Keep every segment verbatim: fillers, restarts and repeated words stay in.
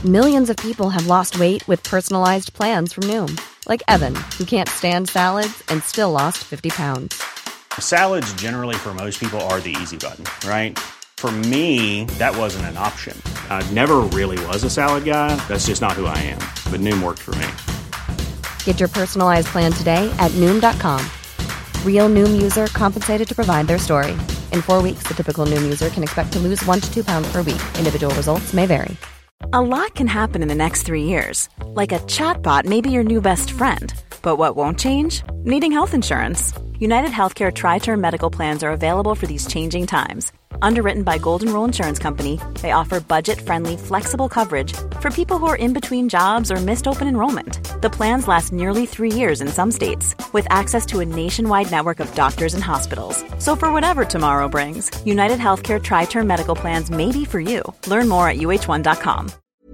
Millions of people have lost weight with personalized plans from Noom. Like Evan, who can't stand salads and still lost fifty pounds. Salads generally for most people are the easy button, right? For me, that wasn't an option. I never really was a salad guy. That's just not who I am. But Noom worked for me. Get your personalized plan today at Noom dot com. Real Noom user compensated to provide their story. In four weeks, the typical Noom user can expect to lose one to two pounds per week. Individual results may vary. A lot can happen in the next three years. Like a chatbot may be your new best friend. But what won't change? Needing health insurance. United Healthcare Tri-Term Medical Plans are available for these changing times. Underwritten by Golden Rule Insurance Company, they offer budget-friendly, flexible coverage for people who are in between jobs or missed open enrollment. The plans last nearly three years in some states, with access to a nationwide network of doctors and hospitals. So for whatever tomorrow brings, United Healthcare Tri-Term Medical Plans may be for you. Learn more at U H one dot com.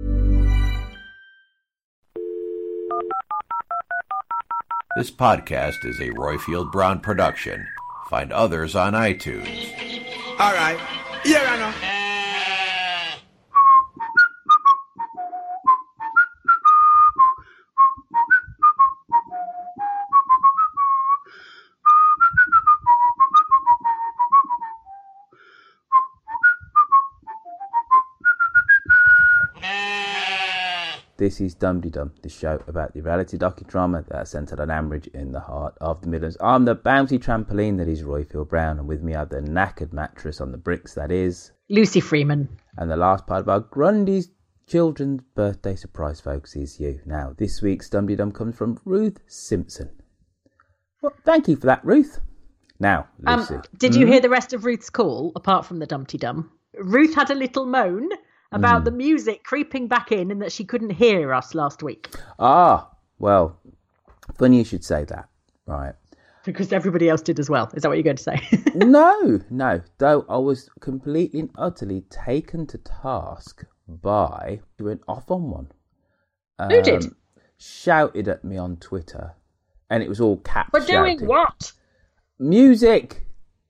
This podcast is a Royfield Brown production. Find others on iTunes. All right. Here I know. This is Dum Dee Dum, the show about the reality docudrama that is centred on Ambridge in the heart of the Midlands. I'm the bouncy trampoline that is Royfield Brown, and with me are the knackered mattress on the bricks that is Lucy Freeman. And the last part of our Grundy's children's birthday surprise, folks, is you. Now, this week's Dum Dee Dum comes from Ruth Simpson. Well, thank you for that, Ruth. Now, Lucy. Um, did you mm-hmm. hear the rest of Ruth's call, apart from the Dumpty Dum? Ruth had a little moan about mm. the music creeping back in and that she couldn't hear us last week. Ah, well, funny you should say that, right? Because everybody else did as well. Is that what you're going to say? no, no. Though I was completely and utterly taken to task by, she went off on one. Um, Who did? Shouted at me on Twitter, and it was all cat For doing shouting. what? Music.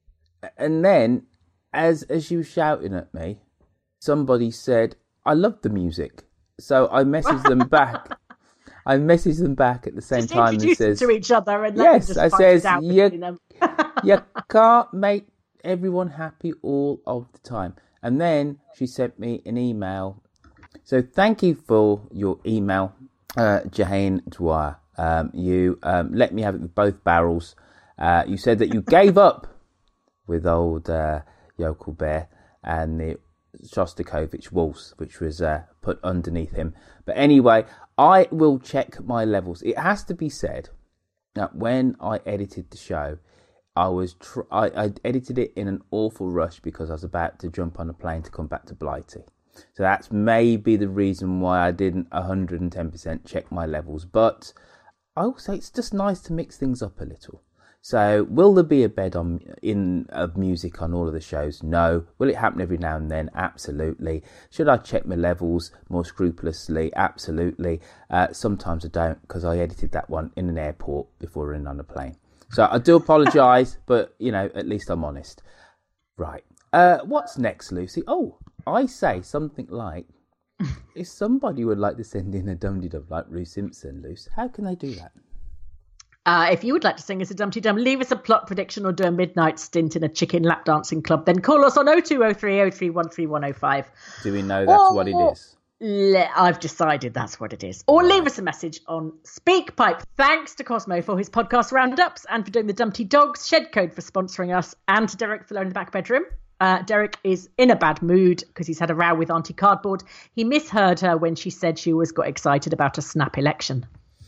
And then, as as she was shouting at me, somebody said, I love the music. So I messaged them back. I messaged them back at the same just time and says, to each other and yes, I says, you, them. you can't make everyone happy all of the time. And then she sent me an email. So thank you for your email, uh, Jane Dwyer. Um, you um, let me have it with both barrels. Uh, you said that you gave up with old uh, Yokel Bear and the Shostakovich waltz, which was uh, put underneath him. But anyway, I will check my levels. It has to be said that when I edited the show, I was tr- I, I edited it in an awful rush because I was about to jump on a plane to come back to Blighty. So that's maybe the reason why I didn't one hundred ten percent check my levels. But I will say it's just nice to mix things up a little. So, will there be a bed on in of music on all of the shows? No. Will it happen every now and then? Absolutely. Should I check my levels more scrupulously? Absolutely. Uh, sometimes I don't, because I edited that one in an airport before running on a plane. So, I do apologise, but, you know, at least I'm honest. Right. Uh, what's next, Lucy? Oh, I say something like, if somebody would like to send in a dum-de-dum like Ruth Simpson, Luce, how can they do that? Uh, if you would like to sing us a Dumpty Dum, leave us a plot prediction or do a midnight stint in a chicken lap dancing club, then call us on oh two oh three oh three one three one oh five. Do we know that's or, what it is? Le- I've decided that's what it is. Or leave us a message on SpeakPipe. Thanks to Cosmo for his podcast roundups and for doing the Dumpty Dogs Shed Code for sponsoring us, and to Derek for in the back bedroom. Uh, Derek is in a bad mood because he's had a row with Auntie Cardboard. He misheard her when she said she always got excited about a snap election.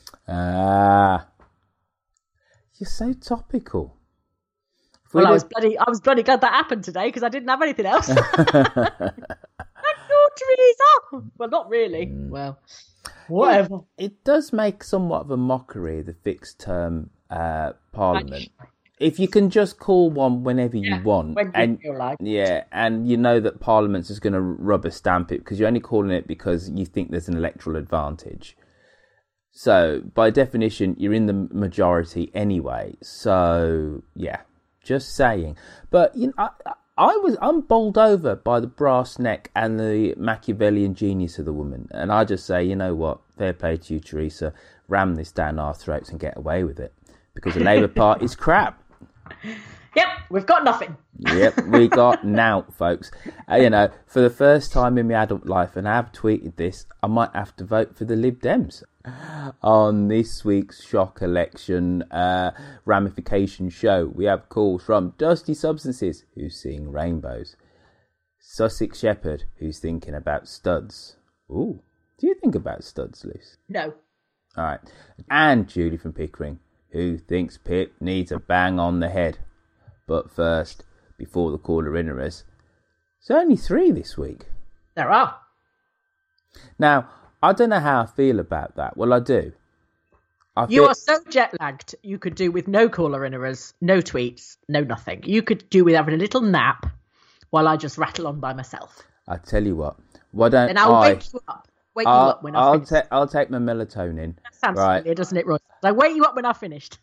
Ah. You're so topical. Well, I was bloody, I was bloody glad that happened today because I didn't have anything else. I thought really so. Well, not really. Mm. Well, whatever. It, it does make somewhat of a mockery of the fixed term uh, parliament. If you can just call one whenever you yeah, want, when you and feel like yeah, and you know that Parliament's just going to rubber stamp it because you're only calling it because you think there's an electoral advantage. So, by definition, you're in the majority anyway. So, yeah, just saying. But, you know, I, I was I'm bowled over by the brass neck and the Machiavellian genius of the woman, and I just say, you know what, fair play to you, Theresa, ram this down our throats and get away with it, because the Labour Party's crap. Yep, we've got nothing. Yep, we got nout, folks. Uh, you know, for the first time in my adult life, and I have tweeted this, I might have to vote for the Lib Dems on this week's shock election uh, ramification show. We have calls from Dusty Substances, who's seeing rainbows, Sussex Shepherd, who's thinking about studs. Ooh, do you think about studs, Luce? No. All right. And Julie from Pickering, who thinks Pip needs a bang on the head. But first, before the caller in us, there's only three this week. There are. Now, I don't know how I feel about that. Well, I do. I you feel... are so jet lagged, you could do with no caller in us, no tweets, no nothing. You could do with having a little nap while I just rattle on by myself. I tell you what, why don't and I'll I... wake you up. Wake I'll, you up when I've I'll, finished. ta- I'll take my melatonin. That sounds right. familiar, doesn't it, Roy? I'll wake you up when I've finished.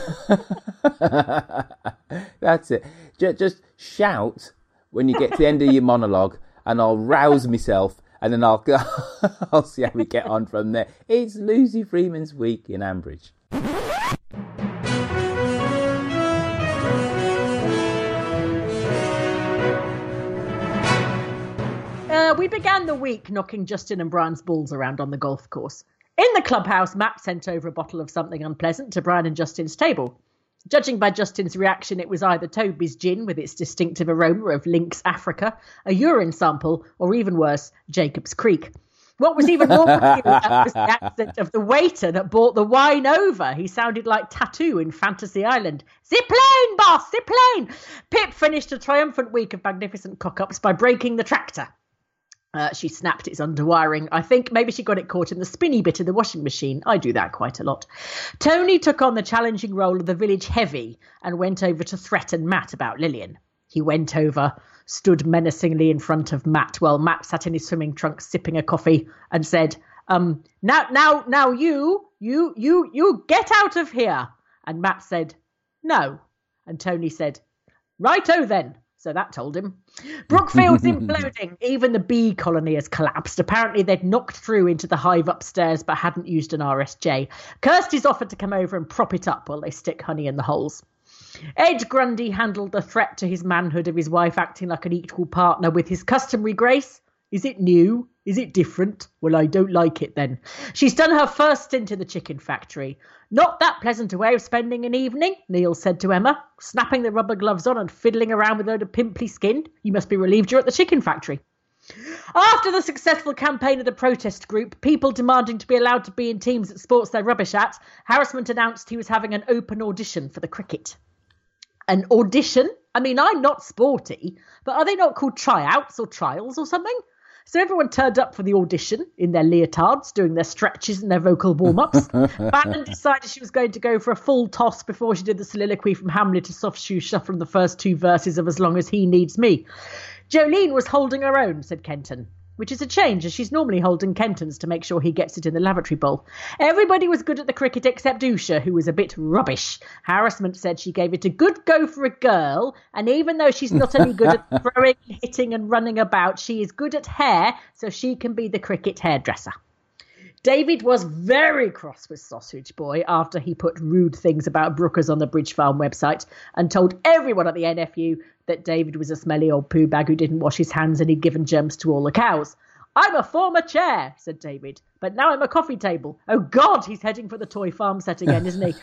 That's it. Just, just shout when you get to the end of your monologue, and I'll rouse myself, and then I'll go. I'll see how we get on from there. It's Lucy Freeman's week in Ambridge. Uh, we began the week knocking Justin and Brian's balls around on the golf course. In the clubhouse, Matt sent over a bottle of something unpleasant to Brian and Justin's table. Judging by Justin's reaction, it was either Toby's gin with its distinctive aroma of Lynx Africa, a urine sample, or even worse, Jacob's Creek. What was even more peculiar was the accent of the waiter that brought the wine over. He sounded like Tattoo in Fantasy Island. Zipline, boss, zipline! Pip finished a triumphant week of magnificent cock-ups by breaking the tractor. Uh, she snapped its underwiring. I think maybe she got it caught in the spinny bit of the washing machine. I do that quite a lot. Tony took on the challenging role of the village heavy and went over to threaten Matt about Lillian. He went over, stood menacingly in front of Matt while Matt sat in his swimming trunks sipping a coffee and said, um, now, now, now you, you, you, you get out of here. And Matt said, no. And Tony said, righto then. So that told him. Brookfield's imploding. Even the bee colony has collapsed. Apparently they'd knocked through into the hive upstairs but hadn't used an R S J. Kirsty's offered to come over and prop it up while they stick honey in the holes. Ed Grundy handled the threat to his manhood of his wife acting like an equal partner with his customary grace. Is it new? Is it different? Well, I don't like it then. She's done her first stint in the chicken factory. Not that pleasant a way of spending an evening, Neil said to Emma, snapping the rubber gloves on and fiddling around with a load of pimply skin. You must be relieved you're at the chicken factory. After the successful campaign of the protest group, people demanding to be allowed to be in teams that sports their rubbish at, Harassment announced he was having an open audition for the cricket. An audition? I mean, I'm not sporty, but are they not called tryouts or trials or something? So everyone turned up for the audition in their leotards, doing their stretches and their vocal warm-ups. Bannon decided she was going to go for a full toss before she did the soliloquy from Hamlet to Soft Shoe Shuffle the first two verses of As Long as He Needs Me. Jolene was holding her own, said Kenton, which is a change, as she's normally holding Kenton's to make sure he gets it in the lavatory bowl. Everybody was good at the cricket except Usha, who was a bit rubbish. Harassment said she gave it a good go for a girl, and even though she's not only good at throwing, hitting and running about, she is good at hair, so she can be the cricket hairdresser. David was very cross with Sausage Boy after he put rude things about Brookers on the Bridge Farm website and told everyone at the N F U that David was a smelly old poo bag who didn't wash his hands and he'd given germs to all the cows. I'm a former chair, said David, but now I'm a coffee table. Oh, God, he's heading for the toy farm set again, isn't he?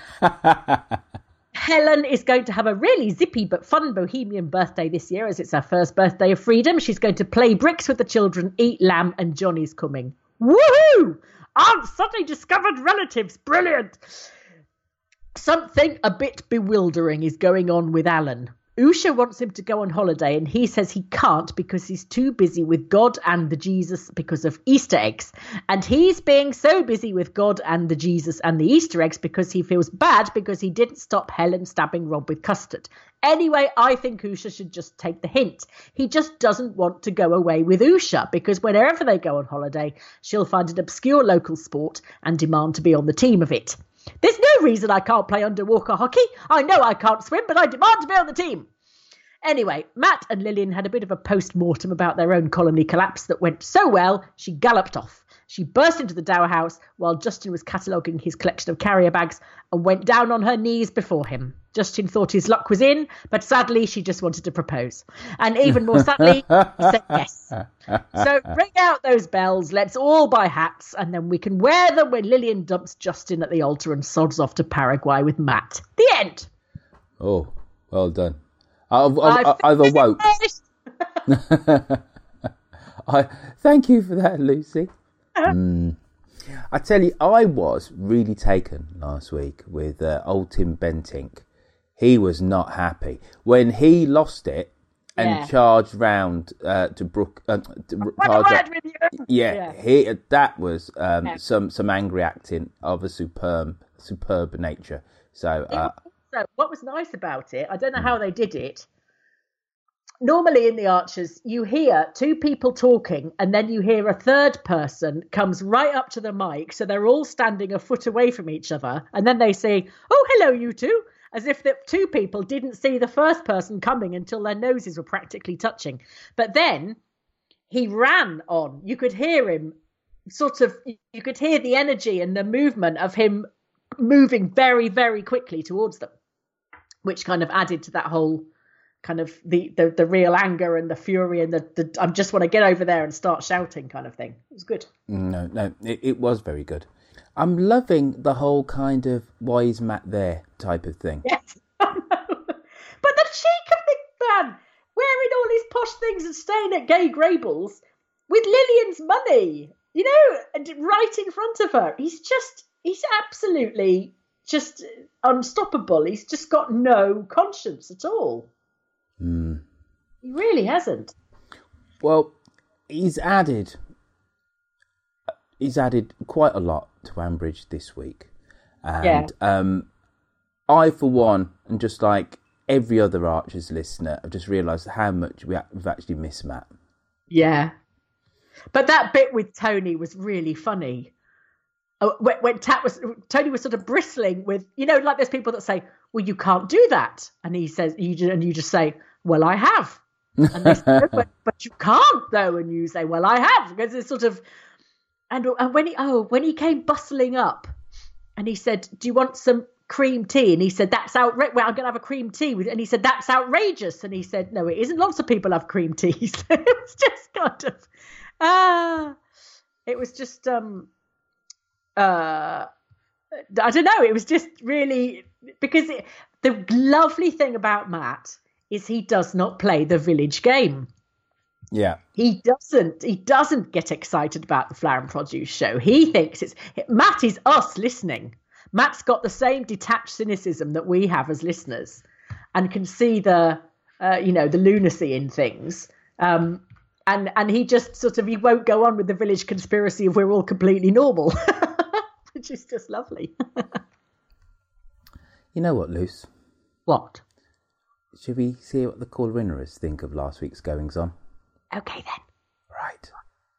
Helen is going to have a really zippy but fun bohemian birthday this year as it's her first birthday of freedom. She's going to play bricks with the children, eat lamb, and Johnny's coming. Woohoo! Aunt suddenly discovered relatives. Brilliant. Something a bit bewildering is going on with Alan. Usha wants him to go on holiday and he says he can't because he's too busy with God and the Jesus because of Easter eggs. And he's being so busy with God and the Jesus and the Easter eggs because he feels bad because he didn't stop Helen stabbing Rob with custard. Anyway, I think Usha should just take the hint. He just doesn't want to go away with Usha because whenever they go on holiday, she'll find an obscure local sport and demand to be on the team of it. There's no reason I can't play underwater hockey. I know I can't swim, but I demand to be on the team. Anyway, Matt and Lillian had a bit of a post-mortem about their own colony collapse that went so well, she galloped off. She burst into the Dower House while Justin was cataloguing his collection of carrier bags and went down on her knees before him. Justin thought his luck was in, but sadly she just wanted to propose. And even more sadly, he said yes. So ring out those bells, let's all buy hats, and then we can wear them when Lillian dumps Justin at the altar and sods off to Paraguay with Matt. The end. Oh, well done. I've, I've, I've awoke. I, thank you for that, Lucy. Mm. I tell you, I was really taken last week with uh, old Tim Bentinck. He was not happy when he lost it and yeah. charged round uh, to Brook. Uh, to charged up, with you. Yeah, yeah, he that was um, yeah. some some angry acting of a superb superb nature. So, uh, so what was nice about it? I don't know how they did it. Normally in the Archers, you hear two people talking and then you hear a third person comes right up to the mic. So they're all standing a foot away from each other. And then they say, oh, hello, you two, as if the two people didn't see the first person coming until their noses were practically touching. But then he ran on. You could hear him sort of, you could hear the energy and the movement of him moving very, very quickly towards them, which kind of added to that whole kind of the, the, the real anger and the fury and the, the I just want to get over there and start shouting kind of thing. It was good. No, no, it, it was very good. I'm loving the whole kind of why is Matt there type of thing. Yes, I know. But the cheek of the man wearing all his posh things and staying at Gay Grable's with Lillian's money, you know, and right in front of her. He's just, he's absolutely just unstoppable. He's just got no conscience at all. Mm. He really hasn't. Well, he's added he's added quite a lot to Ambridge this week. And yeah. um, I, for one, and just like every other Archers listener, have just realised how much we, we've actually missed Matt. Yeah. But that bit with Tony was really funny. Uh, when, when Tat was, Tony was sort of bristling with, you know, like there's people that say, well, you can't do that. And he says, you, and you just say, well, I have. And they say, no, but, but you can't, though. And you say, well, I have. Because it's sort of, and, and when he, oh, when he came bustling up and he said, do you want some cream tea? And he said, that's outrageous. Well, I'm going to have a cream tea. With, and he said, that's outrageous. And he said, no, it isn't. Lots of people have cream teas. It was just kind of, ah, it was just, um, uh, I don't know. It was just really, because it, the lovely thing about Matt is he does not play the village game. Yeah. He doesn't, he doesn't get excited about the Flower and Produce show. He thinks it's, Matt is us listening. Matt's got the same detached cynicism that we have as listeners and can see the, uh, you know, the lunacy in things. Um, and, and he just sort of, he won't go on with the village conspiracy of we're all completely normal, which is just lovely. You know what, Luce? What? Should we see what the call-winners think of last week's goings-on? Okay, then. Right.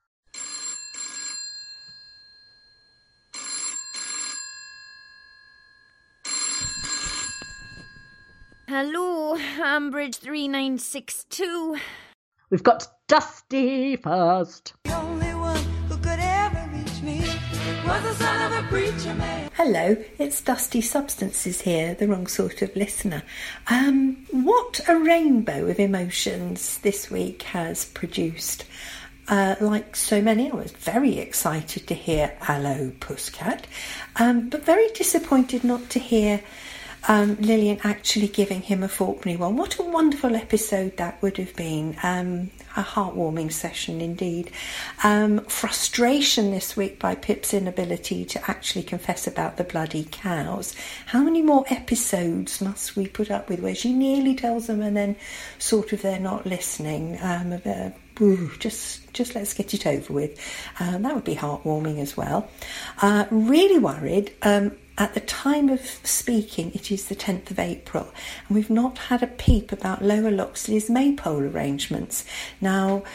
Hello, Ambridge three nine six two. We've got Dusty first. The only one who could ever reach me was the son of a preacher man. Hello, it's Dusty Substances here, the wrong sort of listener. Um, what a rainbow of emotions this week has produced. Uh, like so many, I was very excited to hear Hello Pusscat, um, but very disappointed not to hear um, Lillian actually giving him a fourpenny one. What a wonderful episode that would have been. Um, a heartwarming session indeed. Um, frustration this week by Pip's inability to actually confess about the bloody cows. How many more episodes must we put up with where she nearly tells them and then sort of they're not listening? Um, uh, ooh, just just let's get it over with. Um, that would be heartwarming as well. Uh, really worried. Um, At the time of speaking, it is the tenth of April, and we've not had a peep about Lower Loxley's Maypole arrangements. Now,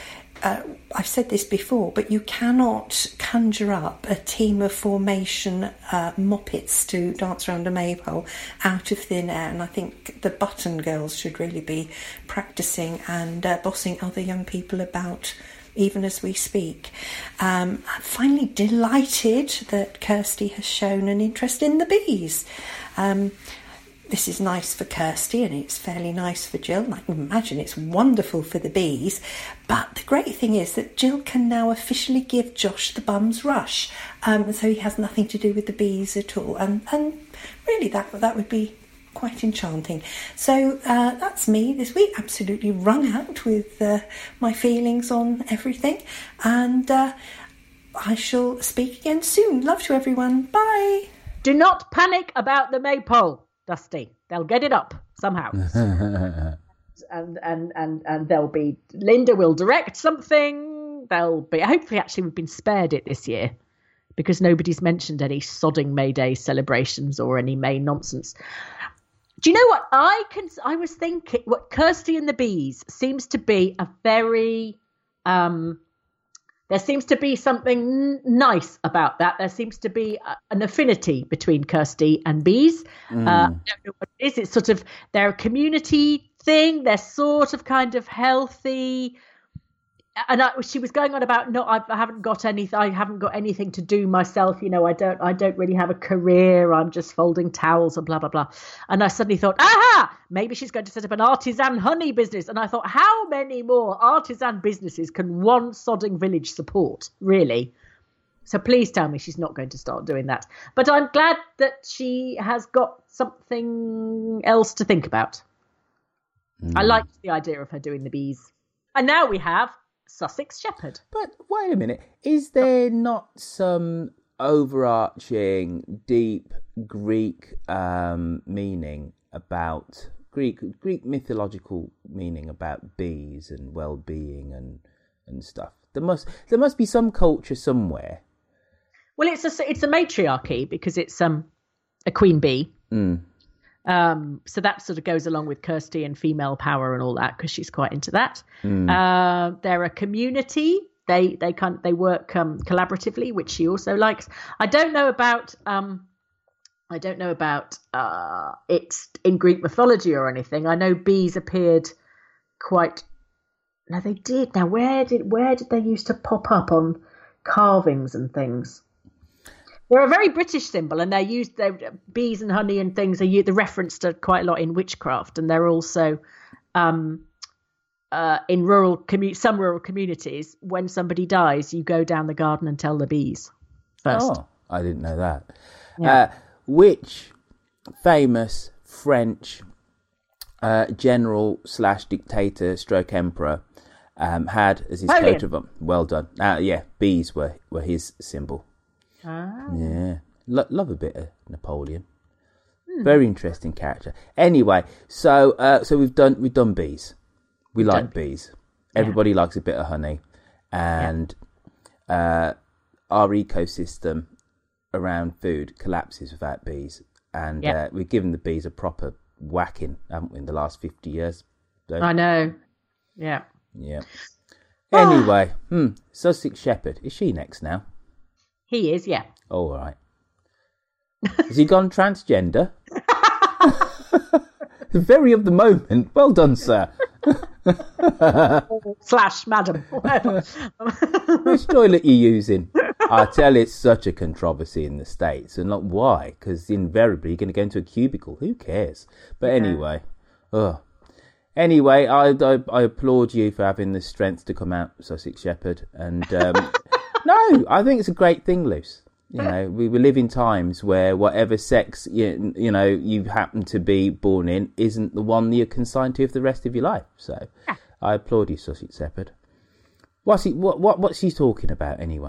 uh, I've said this before, but you cannot conjure up a team of formation uh, moppets to dance around a maypole out of thin air. And I think the Button Girls should really be practising and uh, bossing other young people about even as we speak. Um, I'm finally delighted that Kirsty has shown an interest in the bees. Um, This is nice for Kirsty and it's fairly nice for Jill. I can imagine it's wonderful for the bees. But the great thing is that Jill can now officially give Josh the bum's rush. Um, so he has nothing to do with the bees at all. And, and really that, that would be quite enchanting. So uh, that's me this week, absolutely wrung out with uh, my feelings on everything. And uh, I shall speak again soon. Love to everyone. Bye. Do not panic about the maypole, Dusty. They'll get it up somehow. and, and, and, and there'll be, Linda will direct something. There'll be, hopefully actually we've been spared it this year because nobody's mentioned any sodding May Day celebrations or any May nonsense. Do you know what I can? I was thinking what Kirsty and the Bees seems to be a very. Um, there seems to be something n- nice about that. There seems to be a, an affinity between Kirsty and Bees. Mm. Uh, I don't know what it is. It's sort of they're a community thing. They're sort of kind of healthy. And I, she was going on about no, I, I haven't got anything. I haven't got anything to do myself. You know, I don't. I don't really have a career. I'm just folding towels and blah blah blah. And I suddenly thought, aha, maybe she's going to set up an artisan honey business. And I thought, how many more artisan businesses can one sodding village support, really? So please tell me she's not going to start doing that. But I'm glad that she has got something else to think about. Mm. I liked the idea of her doing the bees. And now we have Sussex Shepherd. But wait a minute, is there not some overarching deep Greek um, meaning about Greek Greek mythological meaning about bees and well-being and and stuff? There must there must be some culture somewhere. Well, it's a it's a matriarchy because it's um a queen bee. Mm. Um, so that sort of goes along with Kirsty and female power and all that because she's quite into that. Mm. Uh, they're a community. They they kind they work um, collaboratively, which she also likes. I don't know about um, I don't know about uh, it in Greek mythology or anything. I know bees appeared quite. No, they did. Now where did where did they used to pop up on carvings and things? They're a very British symbol, and they're used. They're, bees and honey and things are used, they're referenced quite a lot in witchcraft, and they're also um, uh, in rural commu- some rural communities. When somebody dies, you go down the garden and tell the bees first. Oh, I didn't know that. Yeah. Uh, which famous French uh, general slash dictator stroke emperor um, had as his Napoleon. coat of arms? Well done. Uh, yeah, bees were were his symbol. Ah. Yeah, Lo- love a bit of Napoleon. Hmm. Very interesting character. Anyway, so uh, so we've done we've done bees. We We've like done bees. Everybody yeah. likes a bit of honey, and yeah. uh, our ecosystem around food collapses without bees. And yeah. uh, we've given the bees a proper whacking, haven't we, in the last fifty years? So, I know. Yeah. Yeah. Anyway, hmm, Sussex Shepherd. Is she next now? He is, yeah. Oh, all right. Has he gone transgender? Very of the moment. Well done, sir. Slash madam. Which toilet are you using? I tell it's such a controversy in the States. And not why? Because invariably you're going to go into a cubicle. Who cares? But Yeah. anyway. Ugh. Anyway, I, I I applaud you for having the strength to come out, Sussex Shepherd. And um, no, I think it's a great thing, Luce. You know, we, we live in times where whatever sex you, you know you happen to be born in isn't the one that you're consigned to for the rest of your life. So, Yeah. I applaud you, Sussex Shepherd. What's he? What? What? What's he talking about anyway?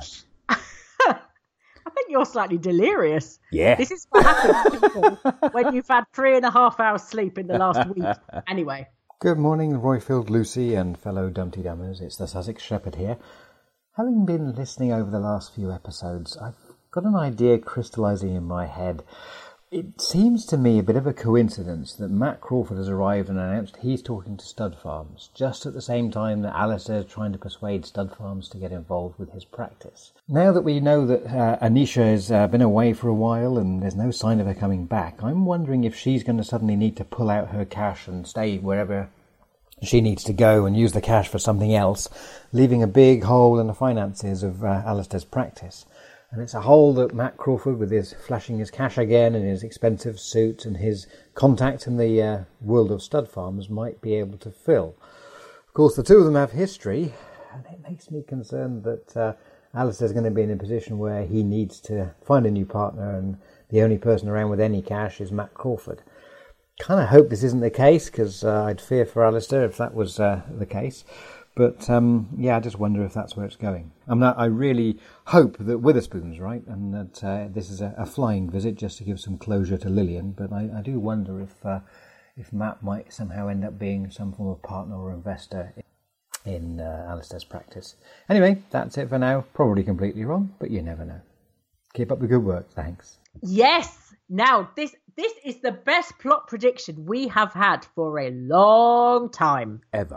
I think you're slightly delirious. Yeah. This is what happens to people when you've had three and a half hours sleep in the last week. Anyway. Good morning, Royfield, Lucy and fellow Dumpty Dummers. It's the Sussex Shepherd here. Having been listening over the last few episodes, I've got an idea crystallising in my head. It seems to me a bit of a coincidence that Matt Crawford has arrived and announced he's talking to stud farms, just at the same time that Alistair is trying to persuade stud farms to get involved with his practice. Now that we know that uh, Anisha has uh, been away for a while and there's no sign of her coming back, I'm wondering if she's going to suddenly need to pull out her cash and stay wherever she needs to go and use the cash for something else, leaving a big hole in the finances of uh, Alistair's practice. And it's a hole that Matt Crawford, with his flashing his cash again and his expensive suit and his contact in the uh, world of stud farms, might be able to fill. Of course, the two of them have history, and it makes me concerned that uh, Alistair's going to be in a position where he needs to find a new partner, and the only person around with any cash is Matt Crawford. Kind of hope this isn't the case, because uh, I'd fear for Alistair if that was uh, the case. But, um, yeah, I just wonder if that's where it's going. I mean, I really hope that Witherspoon's right, and that uh, this is a, a flying visit just to give some closure to Lillian. But I, I do wonder if uh, if Matt might somehow end up being some form of partner or investor in, in uh, Alistair's practice. Anyway, that's it for now. Probably completely wrong, but you never know. Keep up the good work. Thanks. Yes. Now, this this is the best plot prediction we have had for a long time. Ever.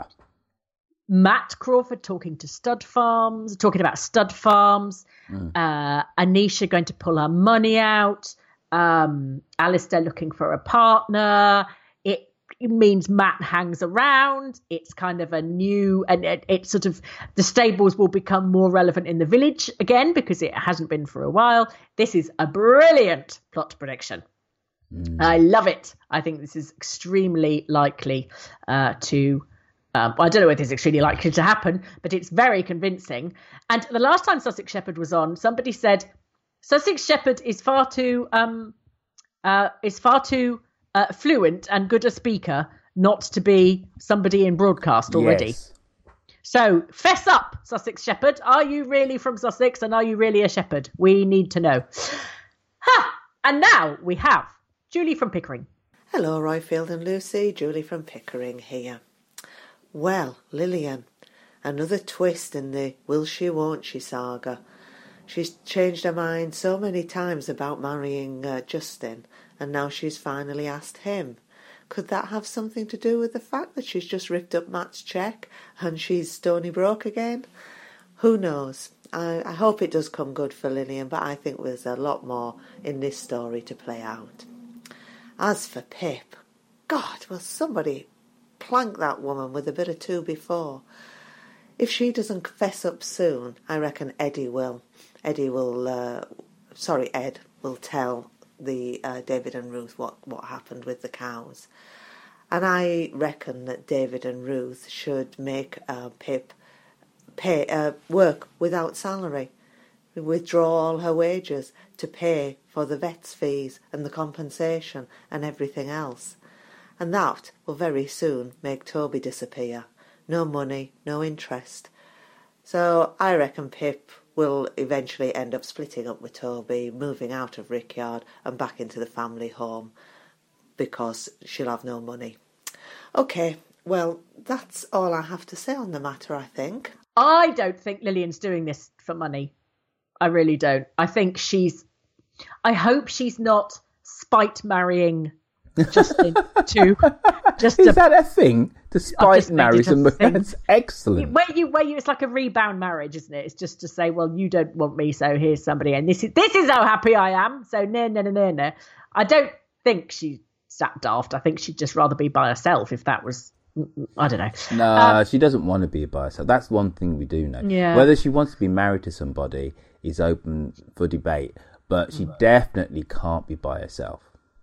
Matt Crawford talking to stud farms, talking about stud farms, mm. uh, Anisha going to pull her money out, um, Alistair looking for a partner. It, it means Matt hangs around. It's kind of a new, and it, it sort of, the stables will become more relevant in the village again because it hasn't been for a while. This is a brilliant plot prediction. Mm. I love it. I think this is extremely likely uh, to Um, I don't know whether it's extremely likely to happen, but it's very convincing. And the last time Sussex Shepherd was on, somebody said Sussex Shepherd is far too um, uh, is far too uh, fluent and good a speaker not to be somebody in broadcast already. Yes. So fess up, Sussex Shepherd. Are you really from Sussex, and are you really a shepherd? We need to know. Ha! And now we have Julie from Pickering. Hello, Royfield and Lucy. Julie from Pickering here. Well, Lillian, another twist in the will she, won't she saga. She's changed her mind so many times about marrying uh, Justin, and now she's finally asked him. Could that have something to do with the fact that she's just ripped up Matt's cheque and she's stony broke again? Who knows? I, I hope it does come good for Lillian, but I think there's a lot more in this story to play out. As for Pip, God, will somebody plank that woman with a bit of two before. If she doesn't fess up soon, I reckon Eddie will. Eddie will, uh, sorry, Ed will tell the uh, David and Ruth what, what happened with the cows. And I reckon that David and Ruth should make uh, Pip pay uh, work without salary, withdraw all her wages to pay for the vet's fees and the compensation and everything else. And that will very soon make Toby disappear. No money, no interest. So I reckon Pip will eventually end up splitting up with Toby, moving out of Rickyard and back into the family home because she'll have no money. OK, well, that's all I have to say on the matter, I think. I don't think Lillian's doing this for money. I really don't. I think she's... I hope she's not spite marrying Justin to just is a, that a thing to spite marry somebody? That's excellent. Where you where you it's like a rebound marriage, isn't it? It's just to say, well, you don't want me, so here's somebody, and this is this is how happy I am. So no no no no no. I don't think she's that daft. I think she'd just rather be by herself if that was. I don't know. No, um, she doesn't want to be by herself. That's one thing we do know. Yeah. Whether she wants to be married to somebody is open for debate, but she definitely can't be by herself.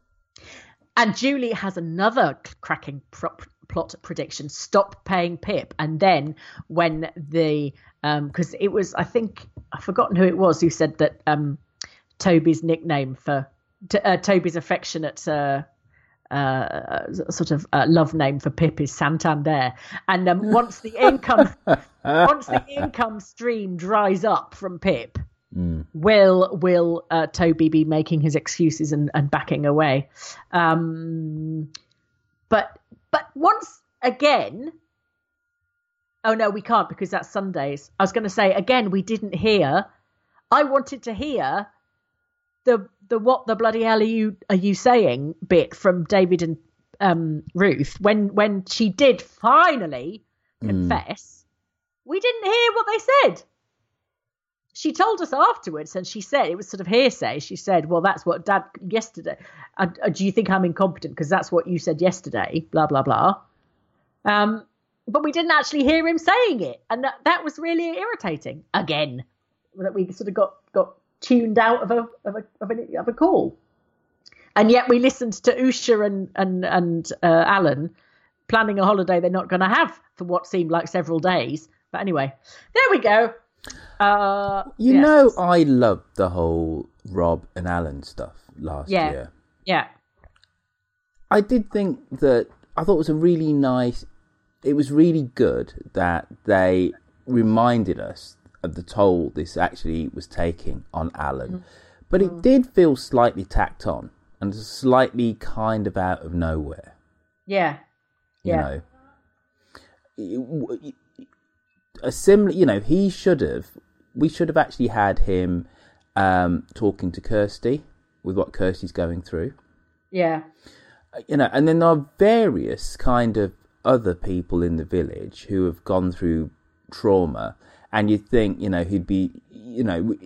And Julie has another cracking prop, plot prediction. Stop paying Pip. And then when the, um, because it was, I think, I've forgotten who it was who said that um, Toby's nickname for, uh, Toby's affectionate uh, uh, sort of uh, love name for Pip is Santander. And um, once the income, once the income stream dries up from Pip, Mm. Will will uh, Toby be making his excuses and, and backing away? Um, but but once again, oh no, we can't because that's Sundays. I was going to say again, we didn't hear. I wanted to hear the the what the bloody hell are you are you saying bit from David and um, Ruth when when she did finally confess, mm. we didn't hear what they said. She told us afterwards, and she said it was sort of hearsay. She said, "Well, that's what Dad yesterday. Uh, do you think I'm incompetent because that's what you said yesterday?" Blah blah blah. Um, but we didn't actually hear him saying it, and that, that was really irritating. Again, that we sort of got, got tuned out of a of a of a, of a call, and yet we listened to Usha and and and uh, Alan planning a holiday they're not going to have for what seemed like several days. But anyway, there we go. Uh, you yes. know, I loved the whole Rob and Alan stuff last yeah. year. Yeah. I did think that, I thought it was a really nice, it was really good that they reminded us of the toll this actually was taking on Alan. Mm. But it mm. did feel slightly tacked on and slightly kind of out of nowhere. Yeah. You Yeah. know, a similar, you know, he should have, we should have actually had him um, talking to Kirsty with what Kirsty's going through. Yeah. You know, and then there are various kind of other people in the village who have gone through trauma, and you'd think, you know, he'd be, you know,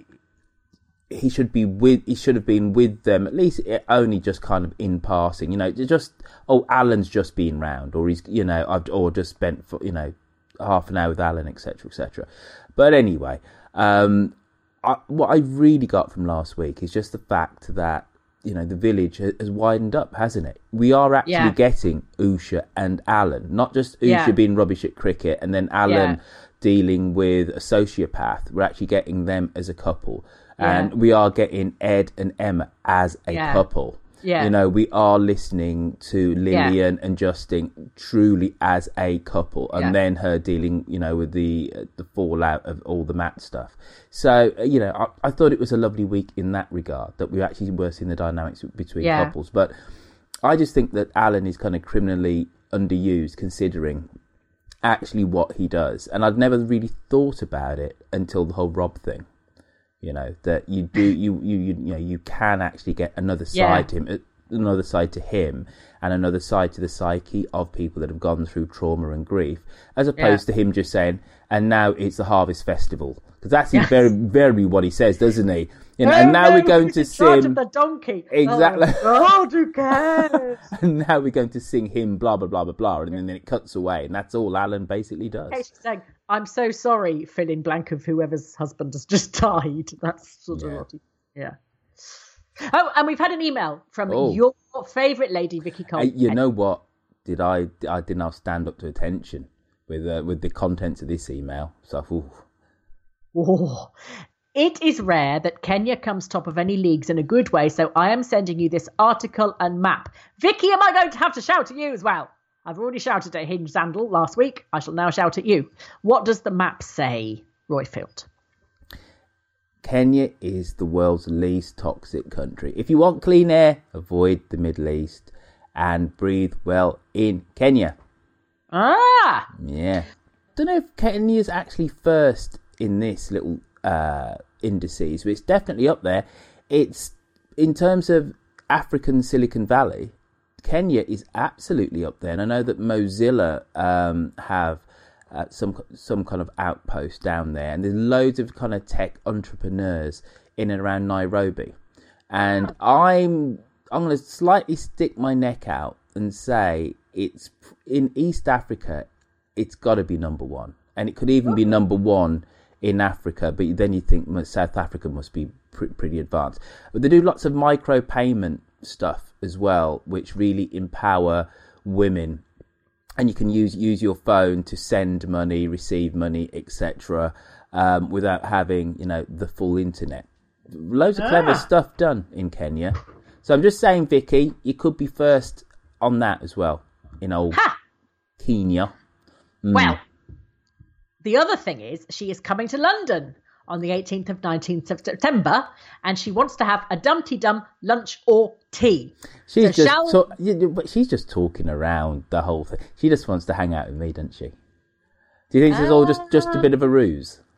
he should be with, he should have been with them, at least only just kind of in passing, you know, just, oh, Alan's just been round, or he's, you know, I've, or just spent, for, you know, half an hour with Alan, et cetera, et cetera. But anyway, um, I, what I really got from last week is just the fact that, you know, the village has widened up, hasn't it? We are actually yeah. getting Usha and Alan, not just Usha yeah. being rubbish at cricket and then Alan yeah. dealing with a sociopath. We're actually getting them as a couple. Yeah. And we are getting Ed and Emma as a yeah. couple. Yeah. You know, we are listening to Lillian yeah. and Justin truly as a couple, and yeah. then her dealing, you know, with the uh, the fallout of all the Matt stuff. So, uh, you know, I, I thought it was a lovely week in that regard, that we actually were seeing the dynamics between yeah. couples. But I just think that Alan is kind of criminally underused, considering actually what he does. And I'd never really thought about it until the whole Rob thing. You know, that you do, you, you, you, you know, you can actually get another side yeah. to him, another side to him, and another side to the psyche of people that have gone through trauma and grief, as opposed yeah. to him just saying, and now it's the Harvest Festival. Because that's yes. very, very what he says, doesn't he? You know, no, and now no, we're going to sing of the donkey. Exactly. Oh, God, who cares? And now we're going to sing him, blah blah blah blah blah, and then it cuts away, and that's all Alan basically does. Okay, she's saying, "I'm so sorry," fill in blank of whoever's husband has just died. That's sort of yeah. what he, yeah. Oh, and we've had an email from oh. your favourite lady, Vicky Cole. Hey, you know what? Did I? I didn't have stand up to attention with uh, with the contents of this email. So, ooh. Oh. It is rare that Kenya comes top of any leagues in a good way, so I am sending you this article and map. Vicky, am I going to have to shout at you as well? I've already shouted at Hinge Sandal last week. I shall now shout at you. What does the map say, Roifield? Kenya is the world's least toxic country. If you want clean air, avoid the Middle East and breathe well in Kenya. Ah! Yeah. Don't know if Kenya's actually first in this little uh, indices, but it's definitely up there. It's, in terms of African Silicon Valley, Kenya is absolutely up there. And I know that Mozilla um, have uh, some some kind of outpost down there, and there's loads of kind of tech entrepreneurs in and around Nairobi. And I'm I'm going to slightly stick my neck out and say it's in East Africa, it's got to be number one, and it could even be number one in Africa. But then you think South Africa must be pr- pretty advanced. But they do lots of micro payment stuff as well, which really empower women, and you can use use your phone to send money, receive money, et cetera, um, without having, you know, the full internet. Loads of ah. clever stuff done in Kenya. So I'm just saying, Vicky, you could be first on that as well in old ha! Kenya. Mm. Well, the other thing is she is coming to London on the eighteenth of nineteenth of September, and she wants to have a Dumpty-Dum lunch or tea. She's so just shall... so, but she's just talking around the whole thing. She just wants to hang out with me, doesn't she? Do you think this is all just, just a bit of a ruse?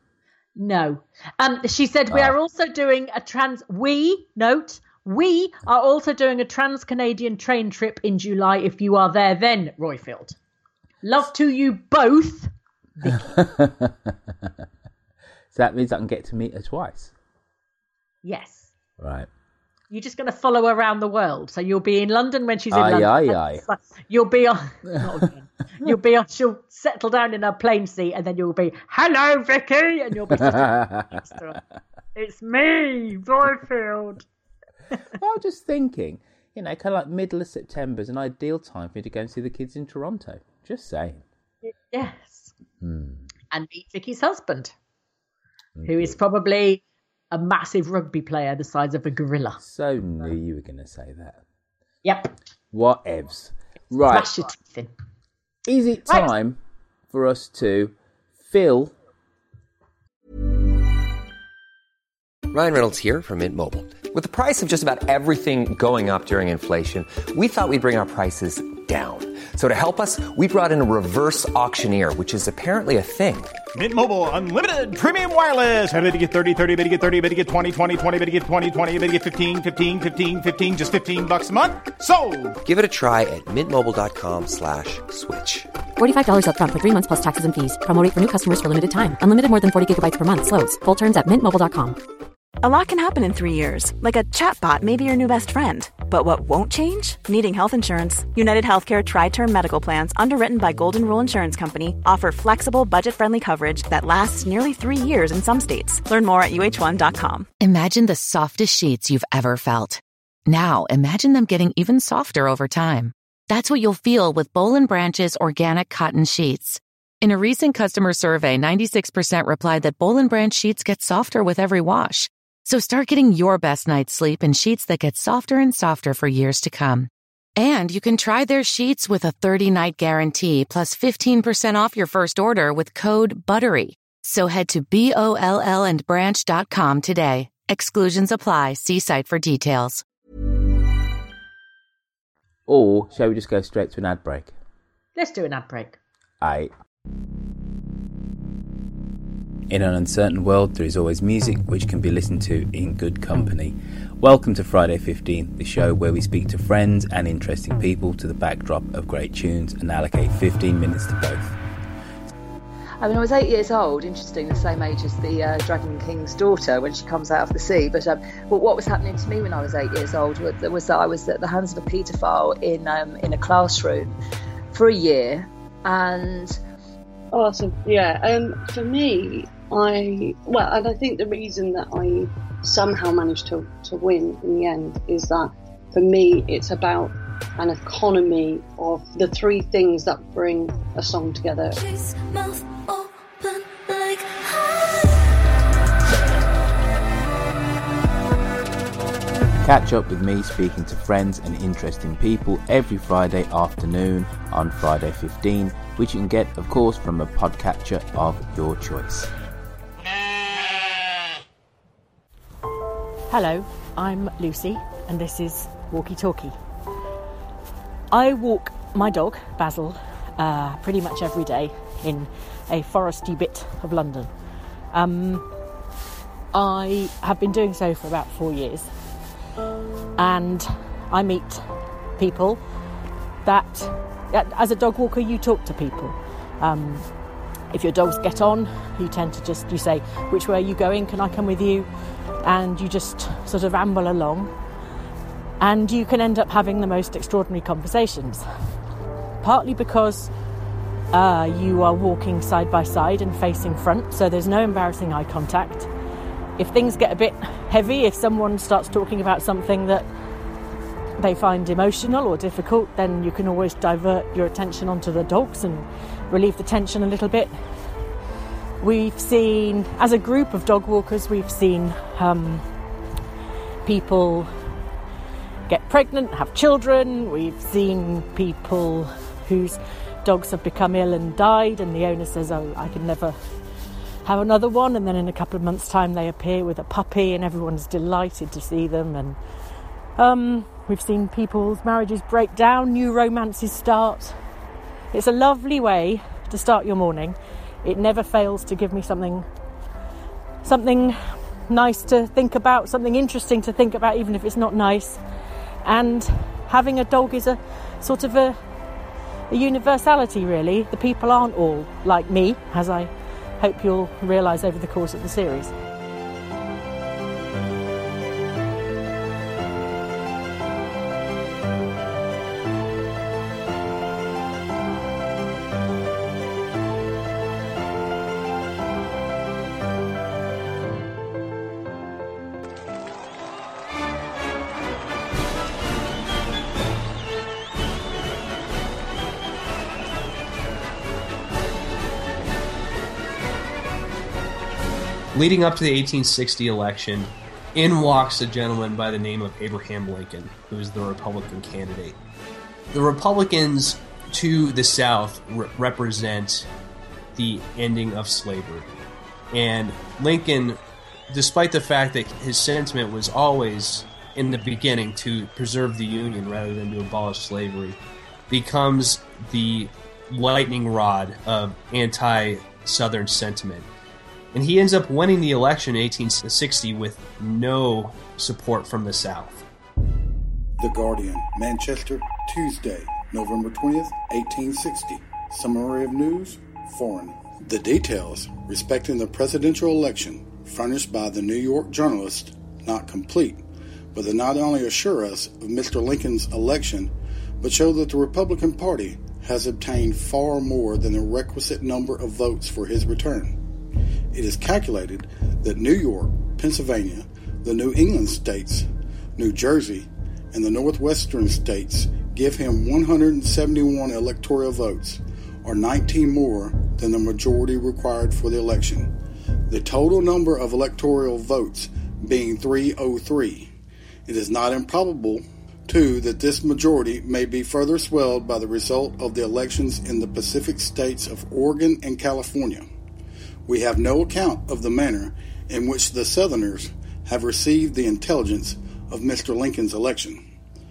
No. Um, she said, we Oh. are also doing a trans... We, note, we are also doing a trans-Canadian train trip in July if you are there then, Royfield. Love to you both. So that means I can get to meet her twice. Yes. Right. You're just going to follow her around the world. So you'll be in London when she's in Aye, London. aye, aye. You'll be on... Not again. You'll be on... She'll settle down in her plane seat and then you'll be, hello, Vicky! And you'll be... next to her. It's me, Royfield. I was just thinking, you know, kind of like middle of September is an ideal time for me to go and see the kids in Toronto. Just saying. Yes. Hmm. And meet Vicky's husband, who is probably a massive rugby player the size of a gorilla. So knew you were going to say that. Yep. Whatevs. Right. Smash your teeth in. Is it time for us to fill... Ryan Reynolds here from Mint Mobile. With the price of just about everything going up during inflation, we thought we'd bring our prices down. So to help us, we brought in a reverse auctioneer, which is apparently a thing. Mint Mobile Unlimited Premium Wireless. How to get thirty, thirty, how to get thirty, how to get twenty, twenty, twenty, how to get twenty, twenty, how to get fifteen, fifteen, fifteen, fifteen, just fifteen bucks a month? Sold! Give it a try at mintmobile.com slash switch. forty-five dollars up front for three months plus taxes and fees. Promo rate for new customers for limited time. Unlimited more than forty gigabytes per month. Slows full terms at mint mobile dot com. A lot can happen in three years, like a chatbot may be your new best friend. But what won't change? Needing health insurance. United Healthcare Tri-Term Medical Plans, underwritten by Golden Rule Insurance Company, offer flexible, budget-friendly coverage that lasts nearly three years in some states. Learn more at U H one dot com. Imagine the softest sheets you've ever felt. Now, imagine them getting even softer over time. That's what you'll feel with Boll and Branch's organic cotton sheets. In a recent customer survey, ninety-six percent replied that Boll and Branch sheets get softer with every wash. So start getting your best night's sleep in sheets that get softer and softer for years to come. And you can try their sheets with a thirty-night guarantee plus fifteen percent off your first order with code BUTTERY. So head to B O L L and branch dot com today. Exclusions apply. See site for details. Or shall we just go straight to an ad break? Let's do an ad break. Aye. In an uncertain world, there is always music which can be listened to in good company. Welcome to Friday fifteen, the show where we speak to friends and interesting people to the backdrop of great tunes and allocate fifteen minutes to both. I mean, I was eight years old, interesting, the same age as the uh, Dragon King's daughter when she comes out of the sea. But, um, but what was happening to me when I was eight years old was, was that I was at the hands of a paedophile in, um, in a classroom for a year. And... Oh, so, yeah, um, for me... I well, and I think the reason that I somehow managed to, to win in the end is that for me it's about an economy of the three things that bring a song together. Catch up with me speaking to friends and interesting people every Friday afternoon on Friday fifteen, which you can get, of course, from a podcatcher of your choice. Hello, I'm Lucy, and this is Walkie Talkie. I walk my dog, Basil, uh, pretty much every day in a foresty bit of London. Um, I have been doing so for about four years, and I meet people that, as a dog walker, you talk to people. Um, if your dogs get on, you tend to just, you say, which way are you going? Can I come with you? And you just sort of amble along, and you can end up having the most extraordinary conversations, partly because uh, you are walking side by side and facing front, so there's no embarrassing eye contact. If things get a bit heavy, if someone starts talking about something that they find emotional or difficult, then you can always divert your attention onto the dogs and relieve the tension a little bit. We've seen, as a group of dog walkers, we've seen um, people get pregnant, have children. We've seen people whose dogs have become ill and died, and the owner says, oh, I can never have another one. And then in a couple of months' time, they appear with a puppy, and everyone's delighted to see them. And um, we've seen people's marriages break down, new romances start. It's a lovely way to start your morning. It never fails to give me something something nice to think about, something interesting to think about, even if it's not nice. And having a dog is a sort of a, a universality, really. The people aren't all like me, as I hope you'll realise over the course of the series. Leading up to the eighteen sixty election, in walks a gentleman by the name of Abraham Lincoln, who is the Republican candidate. The Republicans to the South re- represent the ending of slavery. And Lincoln, despite the fact that his sentiment was always, in the beginning, to preserve the Union rather than to abolish slavery, becomes the lightning rod of anti-Southern sentiment. And he ends up winning the election in eighteen sixty with no support from the South. The Guardian, Manchester, Tuesday, November twentieth, eighteen sixty. Summary of news, foreign. The details respecting the presidential election furnished by the New York journalist not complete, but they not only assure us of Mister Lincoln's election, but show that the Republican Party has obtained far more than the requisite number of votes for his return. It is calculated that New York, Pennsylvania, the New England states, New Jersey, and the Northwestern states give him one hundred seventy-one electoral votes, or nineteen more than the majority required for the election. The total number of electoral votes being three hundred three. It is not improbable, too, that this majority may be further swelled by the result of the elections in the Pacific states of Oregon and California. We have no account of the manner in which the Southerners have received the intelligence of Mister Lincoln's election.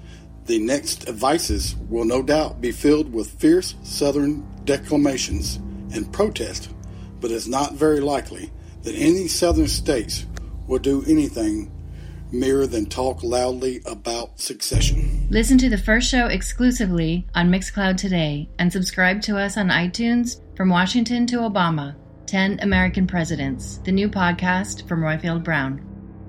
The next advices will no doubt be filled with fierce Southern declamations and protest, but it's not very likely that any Southern states will do anything mere than talk loudly about secession. Listen to the first show exclusively on Mixcloud today and subscribe to us on iTunes. From Washington to Obama, ten American Presidents, the new podcast from Roifield Brown.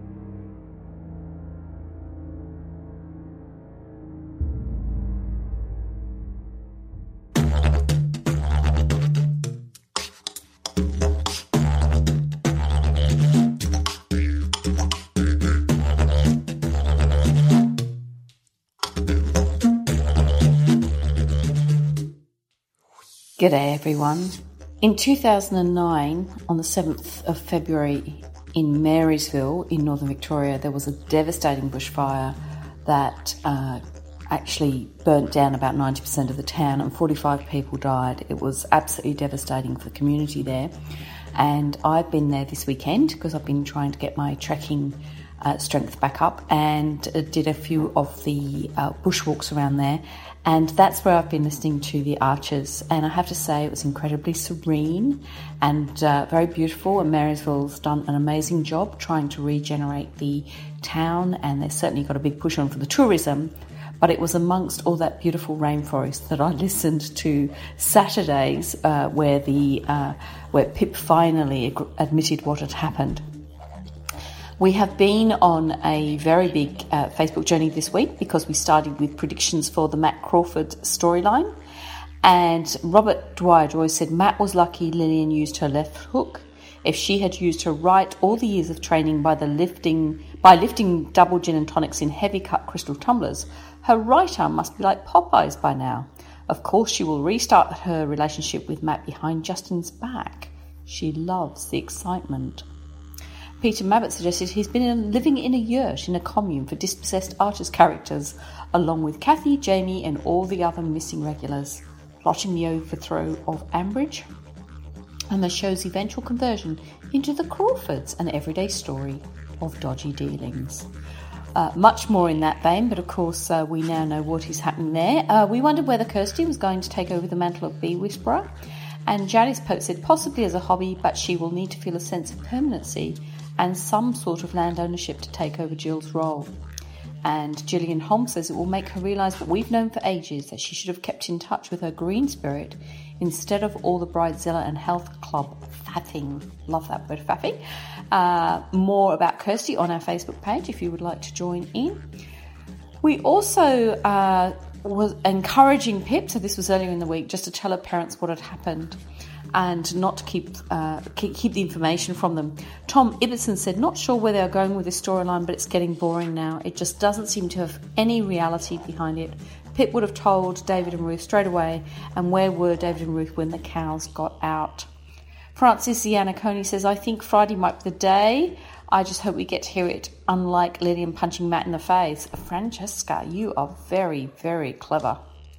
G'day everyone. In two thousand nine, on the seventh of February in Marysville in northern Victoria, there was a devastating bushfire that uh, actually burnt down about ninety percent of the town and forty-five people died. It was absolutely devastating for the community there. And I've been there this weekend because I've been trying to get my trekking uh, strength back up and uh, did a few of the uh, bushwalks around there. And that's where I've been listening to the Archers. And I have to say it was incredibly serene and uh, very beautiful. And Marysville's done an amazing job trying to regenerate the town. And they've certainly got a big push on for the tourism. But it was amongst all that beautiful rainforest that I listened to Saturdays uh, where the uh, where Pip finally ag- admitted what had happened. We have been on a very big uh, Facebook journey this week because we started with predictions for the Matt Crawford storyline. And Robert Dwyer-Joyce said Matt was lucky Lillian used her left hook. If she had used her right, all the years of training by the lifting by lifting double gin and tonics in heavy cut crystal tumblers, her right arm must be like Popeye's by now. Of course, she will restart her relationship with Matt behind Justin's back. She loves the excitement. Peter Mabbott suggested he's been in, living in a yurt in a commune for dispossessed Archers characters, along with Kathy, Jamie and all the other missing regulars, plotting the overthrow of Ambridge and the show's eventual conversion into the Crawfords, an everyday story of dodgy dealings. Uh, much more in that vein, but of course uh, we now know what is happening there. Uh, we wondered whether Kirsty was going to take over the mantle of Bee Whisperer, and Janice Pope said possibly as a hobby, but she will need to feel a sense of permanency and some sort of land ownership to take over Jill's role. And Gillian Holmes says it will make her realise what we've known for ages, that she should have kept in touch with her green spirit instead of all the Bridezilla and Health Club faffing. Love that word, faffing. Uh, more about Kirsty on our Facebook page if you would like to join in. We also uh, was encouraging Pip, so this was earlier in the week, just to tell her parents what had happened and not to keep, uh, keep keep the information from them. Tom Ibbotson said, not sure where they're going with this storyline, but it's getting boring now. It just doesn't seem to have any reality behind it. Pip would have told David and Ruth straight away, and where were David and Ruth when the cows got out? Francis Giannaconi says, I think Friday might be the day. I just hope we get to hear it, unlike Lillian punching Matt in the face. Francesca, you are very, very clever.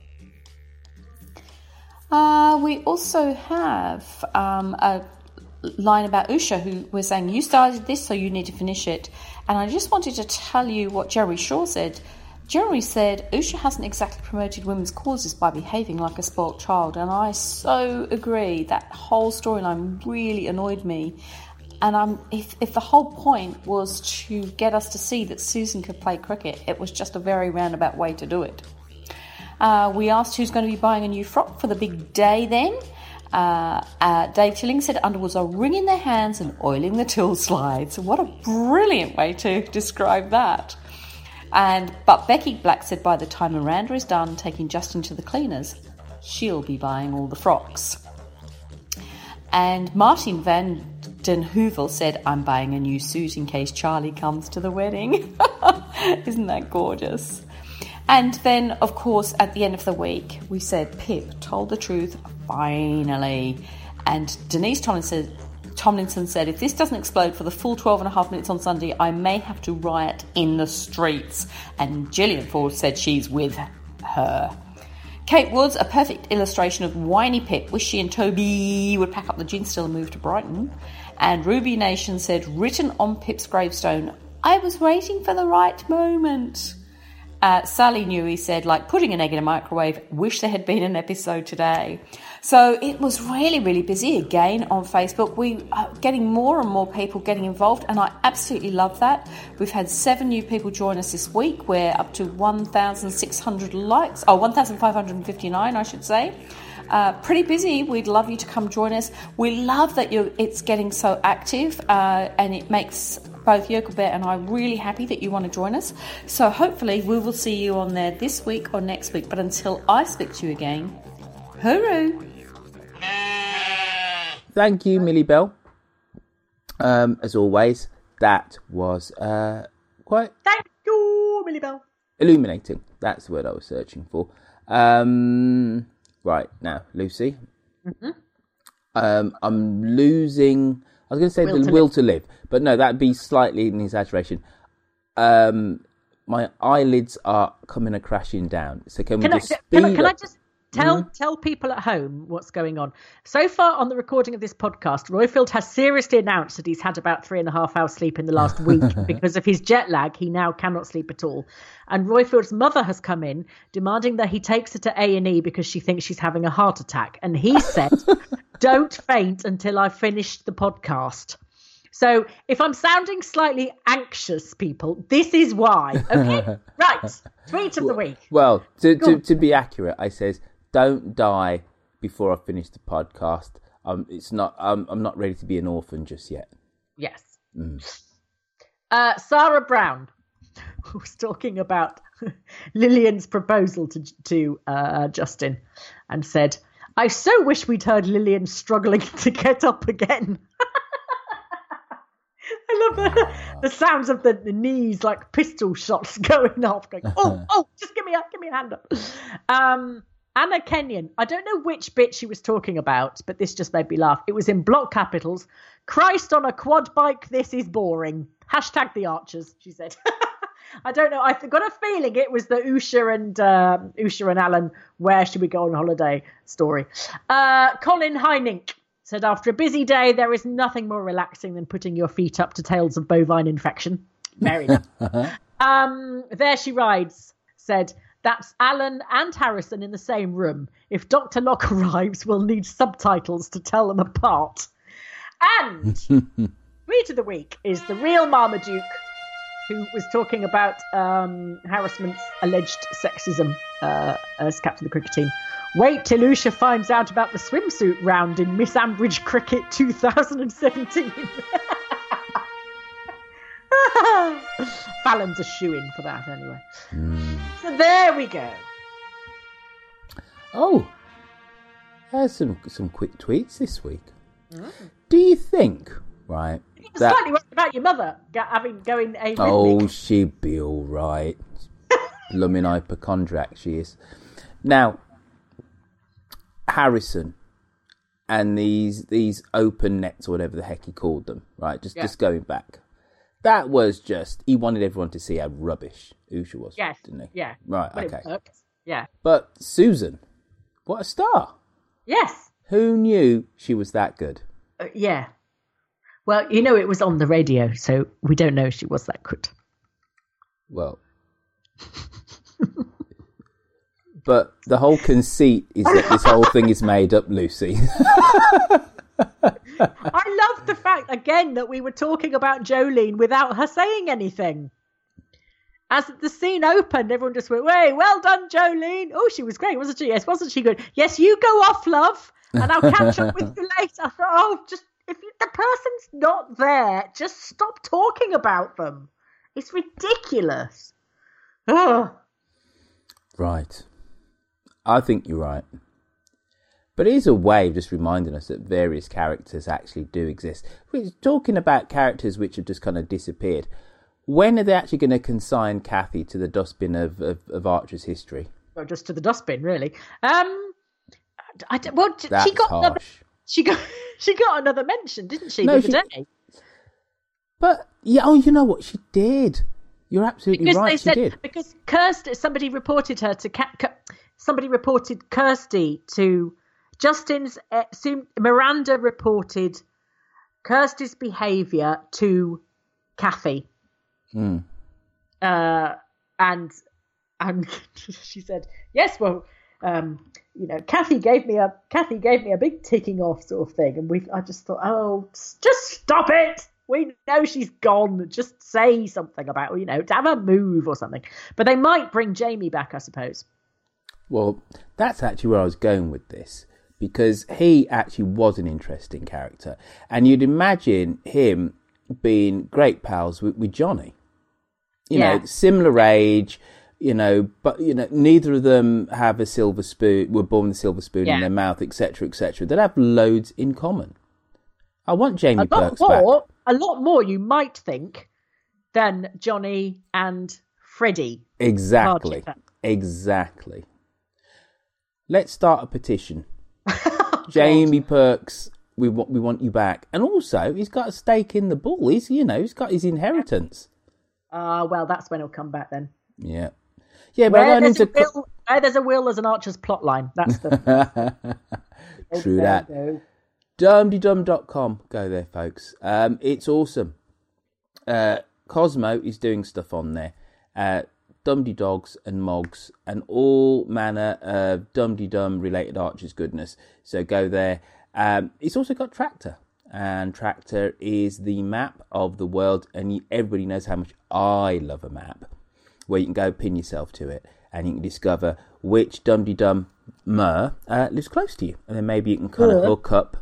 Uh, we also have um, a line about Usha, who was saying, you started this, so you need to finish it. And I just wanted to tell you what Jerry Shaw said. Jerry said, Usha hasn't exactly promoted women's causes by behaving like a spoilt child. And I so agree. That whole storyline really annoyed me. And um, if, if the whole point was to get us to see that Susan could play cricket, it was just a very roundabout way to do it. Uh, we asked who's going to be buying a new frock for the big day then. Uh, uh, Dave Tilling said Underwoods are wringing their hands and oiling the till slides. What a brilliant way to describe that. And But Becky Black said by the time Miranda is done taking Justin to the cleaners, she'll be buying all the frocks. And Martin Van Den Heuvel said, I'm buying a new suit in case Charlie comes to the wedding. Isn't that gorgeous? And then, of course, at the end of the week, we said Pip told the truth, finally. And Denise Tomlinson, Tomlinson said, if this doesn't explode for the full twelve and a half minutes on Sunday, I may have to riot in the streets. And Gillian Ford said she's with her. Kate Woods, a perfect illustration of whiny Pip, wish she and Toby would pack up the gin still and move to Brighton. And Ruby Nation said, written on Pip's gravestone, I was waiting for the right moment. Uh, Sally Newey said, like putting an egg in a microwave, wish there had been an episode today. So it was really, really busy again on Facebook. We are getting more and more people getting involved, and I absolutely love that. We've had seven new people join us this week. We're up to one thousand six hundred likes, oh, one thousand five hundred fifty-nine, I should say. Uh, pretty busy. We'd love you to come join us. We love that you're, it's getting so active, uh, and it makes both Yokel Bear and I really happy that you want to join us. So hopefully we will see you on there this week or next week. But until I speak to you again, hooroo! Thank you, Millie Bell. Um, as always, that was uh, quite... Thank you, Millie Bell. Illuminating. That's the word I was searching for. Um, right, now, Lucy. Mm-hmm. Um, I'm losing... I was going to say will the to will live. to live, but no, that'd be slightly an exaggeration. Um, my eyelids are coming a crashing down. So can, can we I, just can, I, can up? I just tell mm-hmm. tell people at home what's going on? So far on the recording of this podcast, Royfield has seriously announced that he's had about three and a half hours sleep in the last week because of his jet lag. He now cannot sleep at all. And Royfield's mother has come in demanding that he takes her to A and E because she thinks she's having a heart attack. And he said, don't faint until I've finished the podcast. So if I'm sounding slightly anxious, people, this is why. Okay, right. Tweet of the week. Well, to, to, to be accurate, I says, don't die before I finish the podcast. Um, it's not. Um, I'm not ready to be an orphan just yet. Yes. Mm. Uh, Sarah Brown was talking about Lillian's proposal to to uh, Justin, and said, "I so wish we'd heard Lillian struggling to get up again." I love the, the sounds of the, the knees like pistol shots going off. Going, oh, oh, just give me a give me a hand up. Um, Anna Kenyon. I don't know which bit she was talking about, but this just made me laugh. It was in block capitals. Christ on a quad bike. This is boring. Hashtag the Archers. She said. I don't know. I've got a feeling it was the Usha and uh, Usha and Alan. Where should we go on holiday? Story. Uh, Colin Heinink said, after a busy day, there is nothing more relaxing than putting your feet up to tales of bovine infection. Very nice. um, there she rides, said, that's Alan and Harrison in the same room. If Doctor Locke arrives, we'll need subtitles to tell them apart. And tweet of the week is the real Marmaduke, who was talking about um, Harrisman's alleged sexism uh, as captain of the cricket team. Wait till Usha finds out about the swimsuit round in Miss Ambridge Cricket two thousand seventeen. Fallon's a shoo-in for that anyway. Mm. So there we go. Oh, there's some some quick tweets this week. Mm. Do you think, right? I'm slightly worried about your mother go- having going a Oh, she'd be all right. Blooming hypochondriac she is. Now, Harrison and these these open nets or whatever the heck he called them, right? Just Yeah. just going back. That was just, he wanted everyone to see how rubbish Usha was, Yes. didn't he? Yeah. Right, But it okay. worked. Yeah. But Susan, what a star. Yes. Who knew she was that good? Uh, yeah. Well, you know, it was on the radio, so we don't know if she was that good. Well, but the whole conceit is that this whole thing is made up, Lucy. I love the fact, again, that we were talking about Jolene without her saying anything. As the scene opened, everyone just went, "Way, well done, Jolene. Oh, she was great, wasn't she? Yes, wasn't she good? Yes, you go off, love, and I'll catch up with you later." I thought, oh, just, if you, the person's not there, just stop talking about them. It's ridiculous. Ugh. Right. I think you're right. But it is a way of just reminding us that various characters actually do exist. We're talking about characters which have just kind of disappeared. When are they actually going to consign Kathy to the dustbin of, of, of Archer's history? Well, just to the dustbin, really. Um, I don't, well, That's she got harsh. another, she got she got another mention, didn't she? No, the other she- day? But, yeah, oh, you know what? She did. You're absolutely Because right, they she said did. because Kirsty, somebody reported her to Ca- Ca- somebody reported Kirsty to Justin's. Uh, soon, Miranda reported Kirsty's behaviour to Kathy. Mm. Uh, and and she said, "Yes, well, um, you know, Kathy gave me a Kathy gave me a big ticking off sort of thing." And we, I just thought, oh, just stop it. We know she's gone. Just say something about, you know, to have a move or something. But they might bring Jamie back, I suppose. Well, that's actually where I was going with this, because he actually was an interesting character. And you'd imagine him being great pals with, with Johnny. You Yeah. know, similar age, you know, but, you know, neither of them have a silver spoon, were born with a silver spoon Yeah. in their mouth, et cetera, et cetera. They'd have loads in common. I want Jamie A lot Burks back. more, a lot more, you might think, than Johnny and Freddie. Exactly. Hardship. Exactly. Let's start a petition. Jamie Perks, we want we want you back. And also, he's got a stake in the bull. He's, you know, he's got his inheritance. Ah, uh, well, that's when he'll come back then. Yeah. Yeah, but I Where don't there's, need a to... will, where there's a will, there's an Archer's plot line. That's the... True There that. we go. dum de dum dot com. Go there, folks. Um, it's awesome. Uh, Cosmo is doing stuff on there. Uh, Dum-de Dogs and Mogs and all manner of Dum-de-Dum related Archer's goodness. So go there. Um, it's also got Tractor. And Tractor is the map of the world. And everybody knows how much I love a map, where you can go pin yourself to it and you can discover which Dum-de-Dum mer uh, lives close to you. And then maybe you can kind of Yeah. hook up.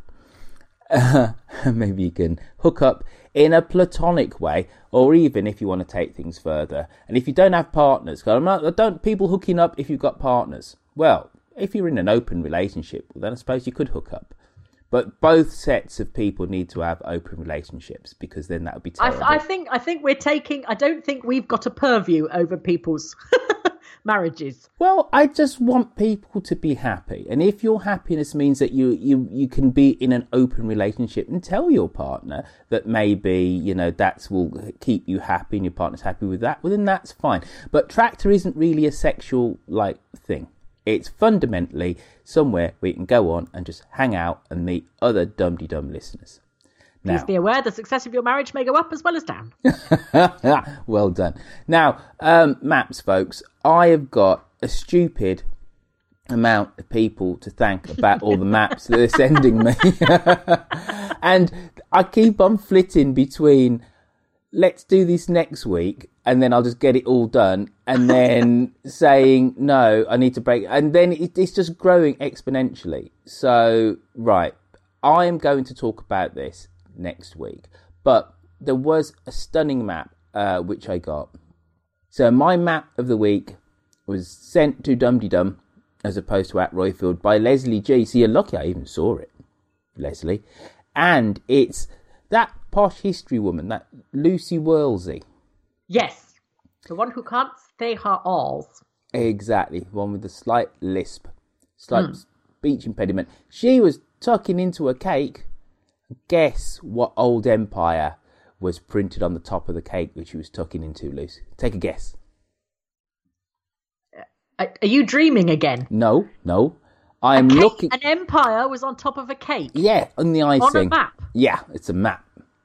Uh, maybe you can hook up in a platonic way, or even if you want to take things further. And if you don't have partners, 'cause I'm not, I don't people hooking up if you've got partners. Well, if you're in an open relationship, well, then I suppose you could hook up. But both sets of people need to have open relationships, because then that would be terrible. I, I think I think we're taking. I don't think we've got a purview over people's marriages. Well, I just want people to be happy. And if your happiness means that you, you, you can be in an open relationship and tell your partner that maybe, you know, that will keep you happy and your partner's happy with that, well, then that's fine. But Tractor isn't really a sexual, like, thing. It's fundamentally somewhere where you can go on and just hang out and meet other dum-de-dum listeners. Please Now, be aware the success of your marriage may go up as well as down. well done. Now, um, maps, folks. I have got a stupid amount of people to thank about all the maps that they're sending me. And I keep on flitting between, let's do this next week, and then I'll just get it all done, and then saying, no, I need to break. And then it, it's just growing exponentially. So, right, I am going to talk about this next week. But there was a stunning map, uh, which I got. So my map of the week was sent to Dum De Dum, as opposed to at Royfield, by Leslie G. So you're lucky I even saw it, Leslie. And it's that posh history woman, that Lucy Worlsey. Yes, the one who can't say her alls. Exactly, one with the slight lisp, slight Hmm. speech impediment. She was tucking into a cake. Guess what old empire was printed on the top of the cake which she was tucking into, Lucy? Take a guess. Are are you dreaming again? No, no. I am Cake- looking... An empire was on top of a cake. Yeah, on the icing. On a map. Yeah, it's a map.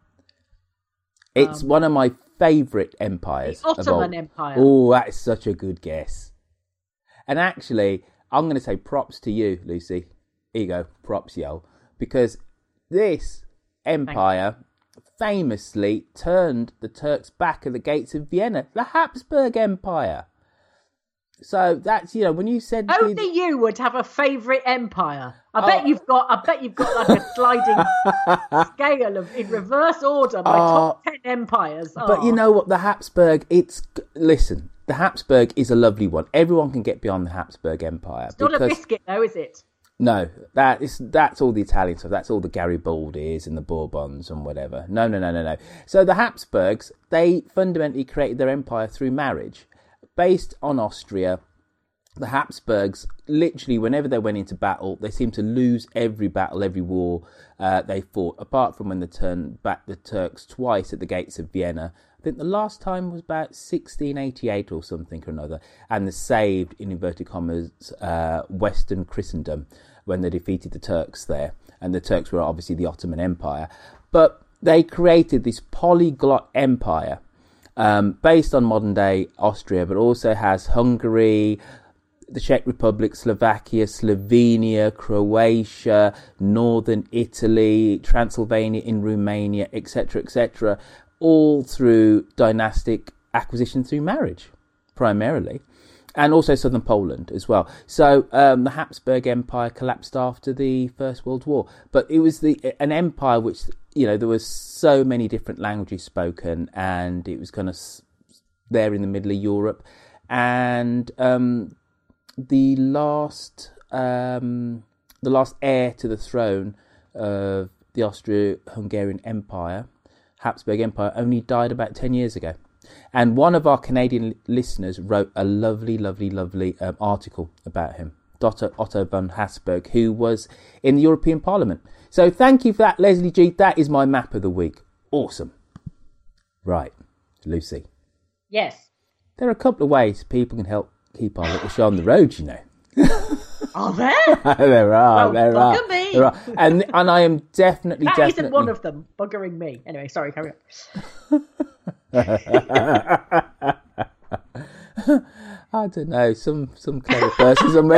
It's Um, one of my favourite empires. The of Ottoman old. Empire. Oh, that is such a good guess. And actually, I'm going to say props to you, Lucy. Here you go, props, yo. Because this empire famously turned the Turks back at the gates of Vienna, the Habsburg Empire. So that's, you know, when you said... Only the- you would have a favourite empire. I Oh. bet you've got. I bet you've got like a sliding scale of in reverse order. My top ten empires. But Oh. you know what? The Habsburg, it's... Listen, the Habsburg is a lovely one. Everyone can get beyond the Habsburg Empire. It's not because, a biscuit, though, is it? No, that is, that's all the Italian stuff. That's all the Garibaldis and the Bourbons and whatever. No, no, no, no, no. So the Habsburgs, they fundamentally created their empire through marriage. Based on Austria, the Habsburgs, literally, whenever they went into battle, they seemed to lose every battle, every war uh, they fought, apart from when they turned back the Turks twice at the gates of Vienna. I think the last time was about sixteen eighty-eight or something or another, and they saved, in inverted commas, uh, Western Christendom when they defeated the Turks there. And the Turks were obviously the Ottoman Empire. But they created this polyglot empire um, based on modern-day Austria, but also has Hungary, the Czech Republic, Slovakia, Slovenia, Croatia, Northern Italy, Transylvania in Romania, et cetera, et cetera, all through dynastic acquisition through marriage, primarily, and also southern Poland as well. So um, the Habsburg Empire collapsed after the First World War, but it was the an empire which, you know, there was so many different languages spoken, and it was kind of there in the middle of Europe, and um, the last um, the last heir to the throne of the Austro-Hungarian Empire, Habsburg Empire, only died about ten years ago. And one of our Canadian listeners wrote a lovely, lovely, lovely um, article about him, Doctor Otto von Habsburg, who was in the European Parliament. So thank you for that, Leslie G. That is my map of the week. Awesome. Right, Lucy. Yes. There are a couple of ways people can help keep our little show on the road, you know. Are there? there are, Well, there bugger are, me. there are, and and I am definitely, That definitely. isn't one of them. Buggering me. Anyway, sorry, carry on. I don't know, some some clever persons on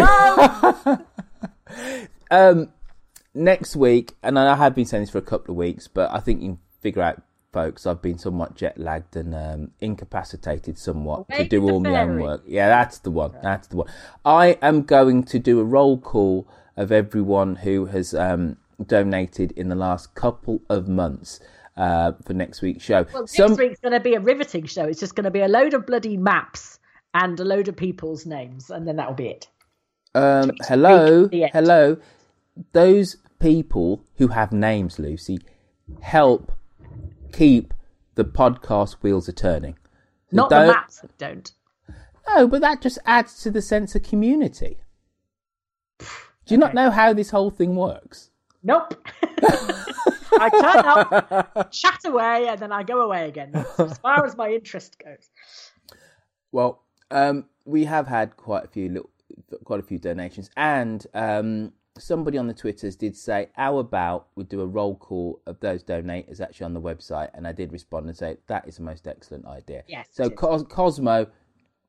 me. um, next week, and I have been saying this for a couple of weeks, but I think you can figure out, folks, I've been somewhat jet lagged and um, incapacitated somewhat Away to do with the all my own fairy. work. Yeah, that's the one. That's the one. I am going to do a roll call of everyone who has um, donated in the last couple of months. Uh, for next week's show. Well, next Some... week's going to be a riveting show. It's just going to be a load of bloody maps and a load of people's names, and then that'll be it. Um, hello, the end. hello. Those people who have names, Lucy, help keep the podcast wheels a turning. So Not the don't- maps that don't. No, but that just adds to the sense of community. Do you not know how this whole thing works? Nope. I turn up, chat away, and then I go away again. That's as far as my interest goes. Well, um, we have had quite a few little, quite a few donations, and um, somebody on the Twitters did say, "How about we do a roll call of those donators actually on the website?" And I did respond and say that is the most excellent idea. Yes, So it is. Cos- Cosmo,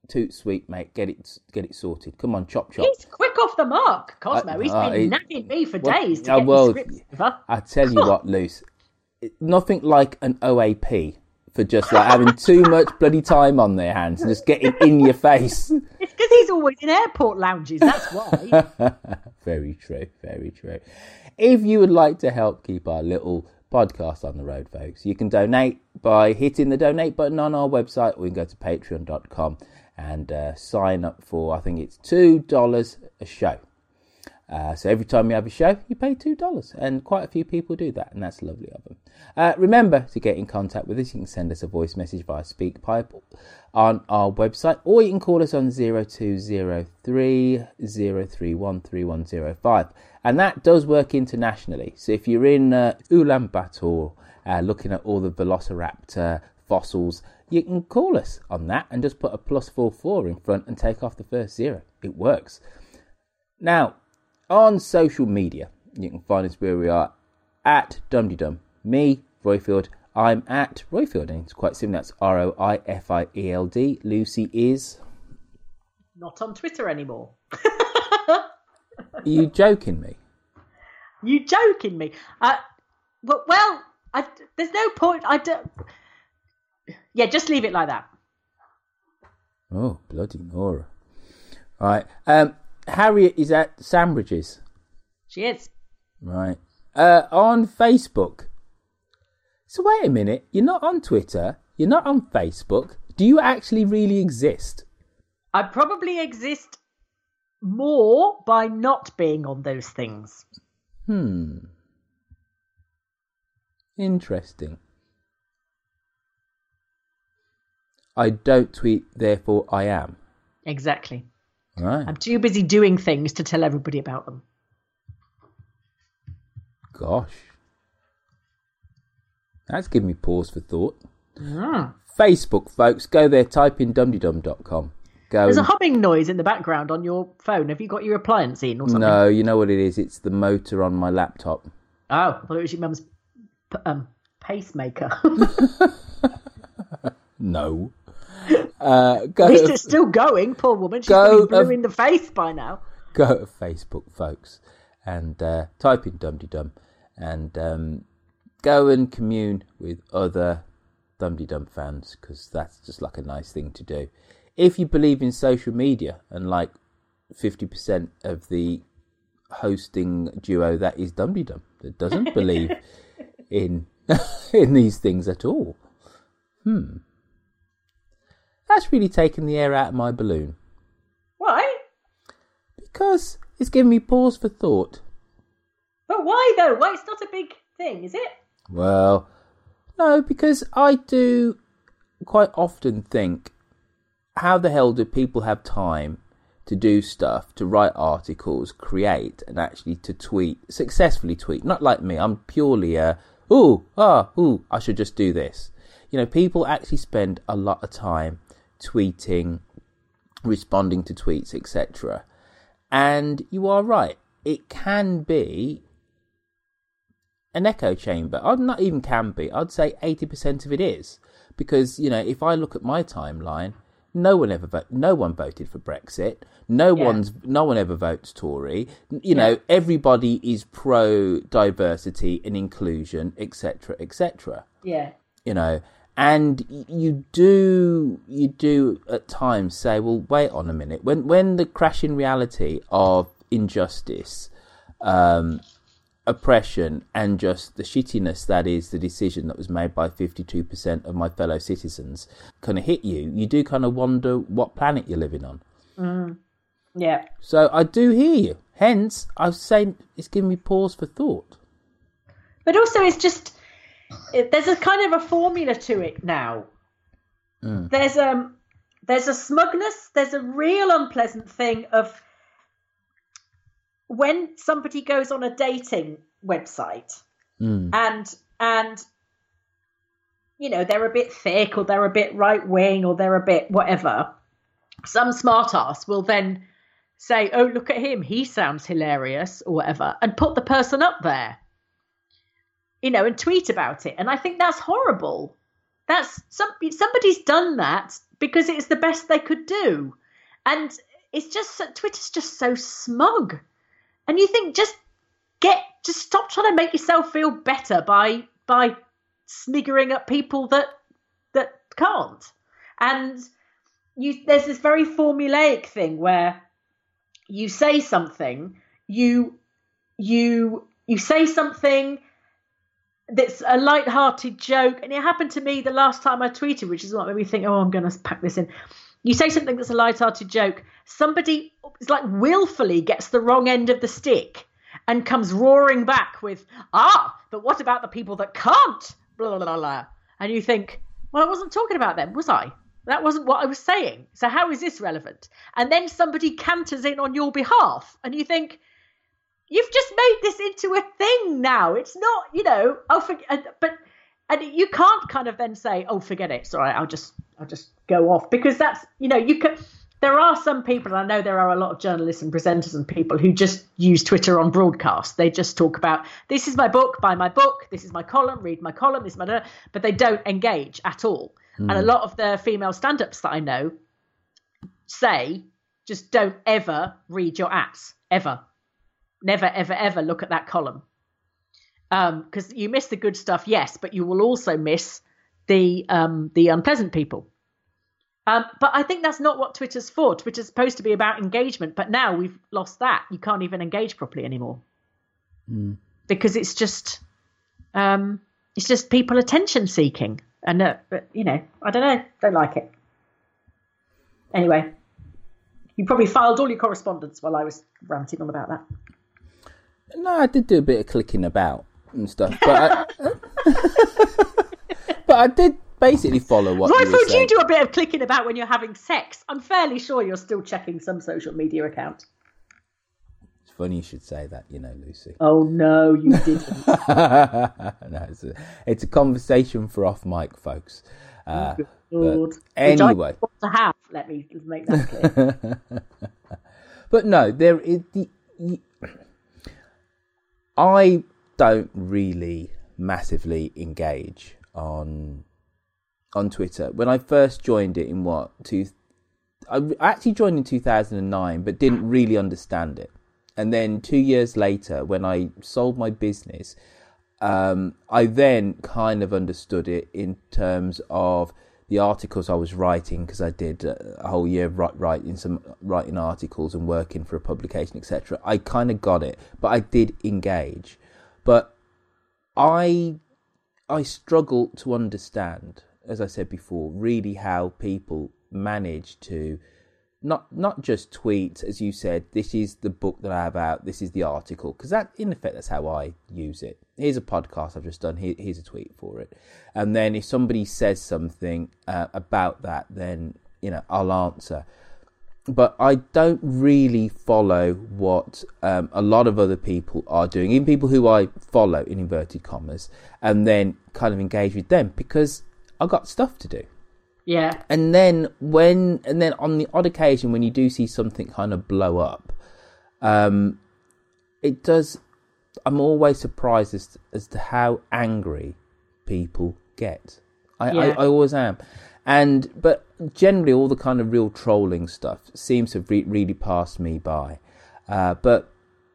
toot sweet, mate. Get it, get it sorted. Come on, chop chop. He's quick off the mark, Cosmo. I- He's uh, been he- nagging me for Well, days to uh, get well, his scripts over. I tell you what, Luce, it- nothing like an O A P for just like having too much bloody time on their hands and just getting in your face. It's because he's always in airport lounges. That's why. Very true, very true. If you would like to help keep our little podcast on the road, folks, you can donate by hitting the donate button on our website, or you can go to patreon dot com and uh, sign up for, I think it's two dollars a show. Uh, so every time you have a show, you pay two dollars, and quite a few people do that, and that's lovely of them. Uh, remember to get in contact with us. You can send us a voice message via SpeakPipe on our website, or you can call us on zero two zero three zero three one three one zero five, and that does work internationally. So if you're in uh, Ulaanbaatar uh, looking at all the Velociraptor fossils, you can call us on that and just put a plus four four in front and take off the first zero. It works. Now, on social media, you can find us where we are at DumDum. Me, Roifield. I'm at Roifield, and it's quite simple. That's R O I F I E L D. Lucy is... Not on Twitter anymore. Are you joking me? You joking me? Uh, well, well I, there's no point. I don't... Yeah, just leave it like that. Oh, bloody Nora. Right. Um, Harriet is at Sandbridges. She is. Right. Uh, on Facebook. So wait a minute. You're not on Twitter. You're not on Facebook. Do you actually really exist? I probably exist more by not being on those things. Hmm. Interesting. I don't tweet, therefore I am. Exactly. Right. I'm too busy doing things to tell everybody about them. Gosh. That's given me pause for thought. Mm. Facebook, folks. Go there, type in dum dum dot com. Go There's and... a humming noise in the background on your phone. Have you got your appliance in or something? No, you know what it is? It's the motor on my laptop. Oh, I thought it was your mum's p- um, pacemaker. No. Uh, go At least to... it's still going, poor woman. She's Go probably blue of- in the face by now. Go to Facebook, folks, and uh, type in Dum-de-Dum, and um, go and commune with other Dum-de-Dum fans, because that's just like a nice thing to do. If you believe in social media, and like fifty percent of the hosting duo that is Dum-de-Dum that doesn't believe in in these things at all. Hmm. That's really taken the air out of my balloon. Why? Because it's given me pause for thought. But why though? Why? It's not a big thing, is it? Well, no, because I do quite often think, how the hell do people have time to do stuff, to write articles, create, and actually to tweet, successfully tweet? Not like me, I'm purely a, ooh, ah, ooh, I should just do this. You know, people actually spend a lot of time tweeting, responding to tweets, et cetera. And you are right, it can be an echo chamber. I'd not even can be. I'd say eighty percent of it is, because you know, if I look at my timeline, no one ever vote, no one voted for Brexit. No Yeah. one's no one ever votes Tory. You know, yeah. Everybody is pro diversity and inclusion, et cetera, et cetera. Yeah. You know, and you do you do at times say, well, wait on a minute. When when the crashing reality of injustice, um, oppression, and just the shittiness that is the decision that was made by fifty-two percent of my fellow citizens kind of hit you, you do kind of wonder what planet you're living on. Mm. Yeah. So I do hear you. Hence, I was saying it's giving me pause for thought. But also, it's just, it, there's a kind of a formula to it now. Mm. There's um, there's a smugness. There's a real unpleasant thing of when somebody goes on a dating website mm. and and you know, they're a bit thick or they're a bit right wing or they're a bit whatever. Some smart ass will then say, "Oh, look at him, he sounds hilarious," or whatever, and put the person up there, you know, and tweet about it. And I think that's horrible. That's some, somebody's done that because it's the best they could do. And it's just, Twitter's just so smug. And you think, just get, just stop trying to make yourself feel better by, by sniggering at people that, that can't. And you, there's this very formulaic thing where you say something, you, you, you say something that's a light-hearted joke, and it happened to me the last time I tweeted, which is what made me think, oh, I'm going to pack this in. You say something that's a light-hearted joke, somebody is like willfully gets the wrong end of the stick and comes roaring back with, ah, but what about the people that can't? Blah, blah, blah, blah. And you think, well, I wasn't talking about them, was I? That wasn't what I was saying. So how is this relevant? And then somebody canters in on your behalf, and you think, you've just made this into a thing now. It's not, you know, oh, forget, but, and you can't kind of then say, oh, forget it. Sorry, I'll just, I'll just go off, because that's, you know, you can, there are some people, and I know there are a lot of journalists and presenters and people who just use Twitter on broadcast. They just talk about, this is my book, buy my book, this is my column, read my column, this is my, but they don't engage at all. Mm. And a lot of the female stand-ups that I know say, just don't ever read your ads, ever. Never, ever, ever look at that column. Because um, you miss the good stuff, yes, but you will also miss the um, the unpleasant people. Um, but I think that's not what Twitter's for. Twitter's supposed to be about engagement, but now we've lost that. You can't even engage properly anymore. Mm. Because it's just um, it's just people attention seeking. And, uh, but, you know, I don't know. Don't like it. Anyway, you probably filed all your correspondence while I was ranting on about that. No, I did do a bit of clicking about and stuff, but I, but I did basically follow what Roy, you were would saying. you do a bit of clicking about when you're having sex? I'm fairly sure you're still checking some social media account. It's funny you should say that, you know, Lucy. Oh, no, you didn't. No, it's a, it's a conversation for off mic, folks. Uh, Good. But anyway. Which I want to have, let me make that clear. But no, there is the... You, I don't really massively engage on on Twitter. When I first joined it in what two, I actually joined in two thousand nine, but didn't really understand it. And then two years later, when I sold my business, um, I then kind of understood it in terms of the articles I was writing, because I did a whole year of writing some writing articles and working for a publication, et cetera. I kind of got it, but I did engage. But I I struggle to understand, as I said before, really how people manage to not not just tweet, as you said, this is the book that I have out, this is the article, because that, in effect, that's how I use it. Here's a podcast I've just done, Here, here's a tweet for it. And then if somebody says something uh, about that, then, you know, I'll answer. But I don't really follow what um, a lot of other people are doing, even people who I follow, in inverted commas, and then kind of engage with them, because I've got stuff to do. Yeah. And then when, and then on the odd occasion when you do see something kind of blow up, um, it does, I'm always surprised as to, as to how angry people get. I, yeah. I, I always am. And, but generally all the kind of real trolling stuff seems to have re- really passed me by. Uh, but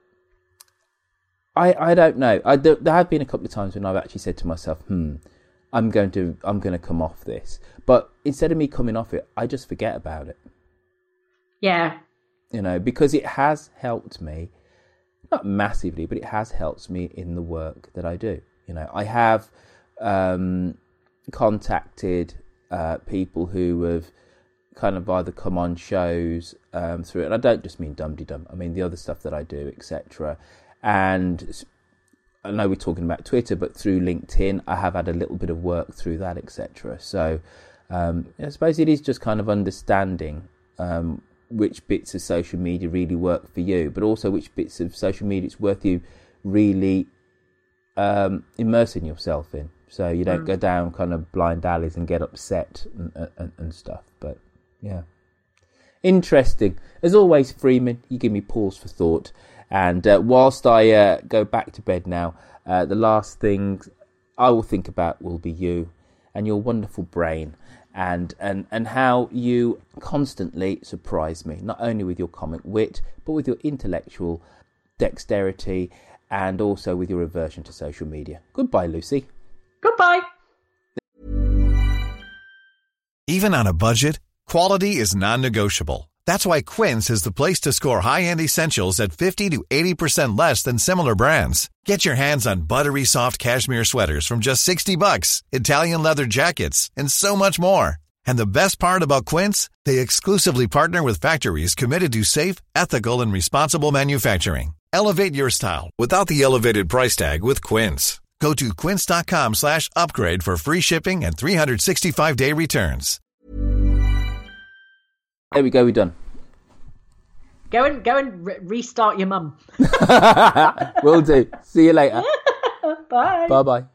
I, I don't know. I, there, there have been a couple of times when I've actually said to myself, hmm, I'm going to I'm going to come off this. But instead of me coming off it, I just forget about it. Yeah. You know, because it has helped me, not massively, but it has helped me in the work that I do. You know, I have um, contacted uh, people who have kind of either come on shows um, through it, and I don't just mean Dum Dee Dum, I mean the other stuff that I do, et cetera. And I know we're talking about Twitter, but through LinkedIn, I have had a little bit of work through that, et cetera. So um, I suppose it is just kind of understanding um, which bits of social media really work for you, but also which bits of social media it's worth you really um, immersing yourself in. So you don't mm. go down kind of blind alleys and get upset and, and, and stuff. But yeah, interesting. As always, Freeman, you give me pause for thought. And uh, whilst I uh, go back to bed now, uh, the last thing I will think about will be you and your wonderful brain and, and, and how you constantly surprise me, not only with your comic wit, but with your intellectual dexterity and also with your aversion to social media. Goodbye, Lucy. Goodbye. Even on a budget, quality is non-negotiable. That's why Quince is the place to score high-end essentials at fifty to eighty percent less than similar brands. Get your hands on buttery soft cashmere sweaters from just sixty bucks, Italian leather jackets, and so much more. And the best part about Quince, they exclusively partner with factories committed to safe, ethical, and responsible manufacturing. Elevate your style without the elevated price tag with Quince. Go to quince.com slash upgrade for free shipping and three sixty-five day returns. There we go, we're done. Go and go and re- restart your mum. Will do. See you later. Bye. Bye-bye.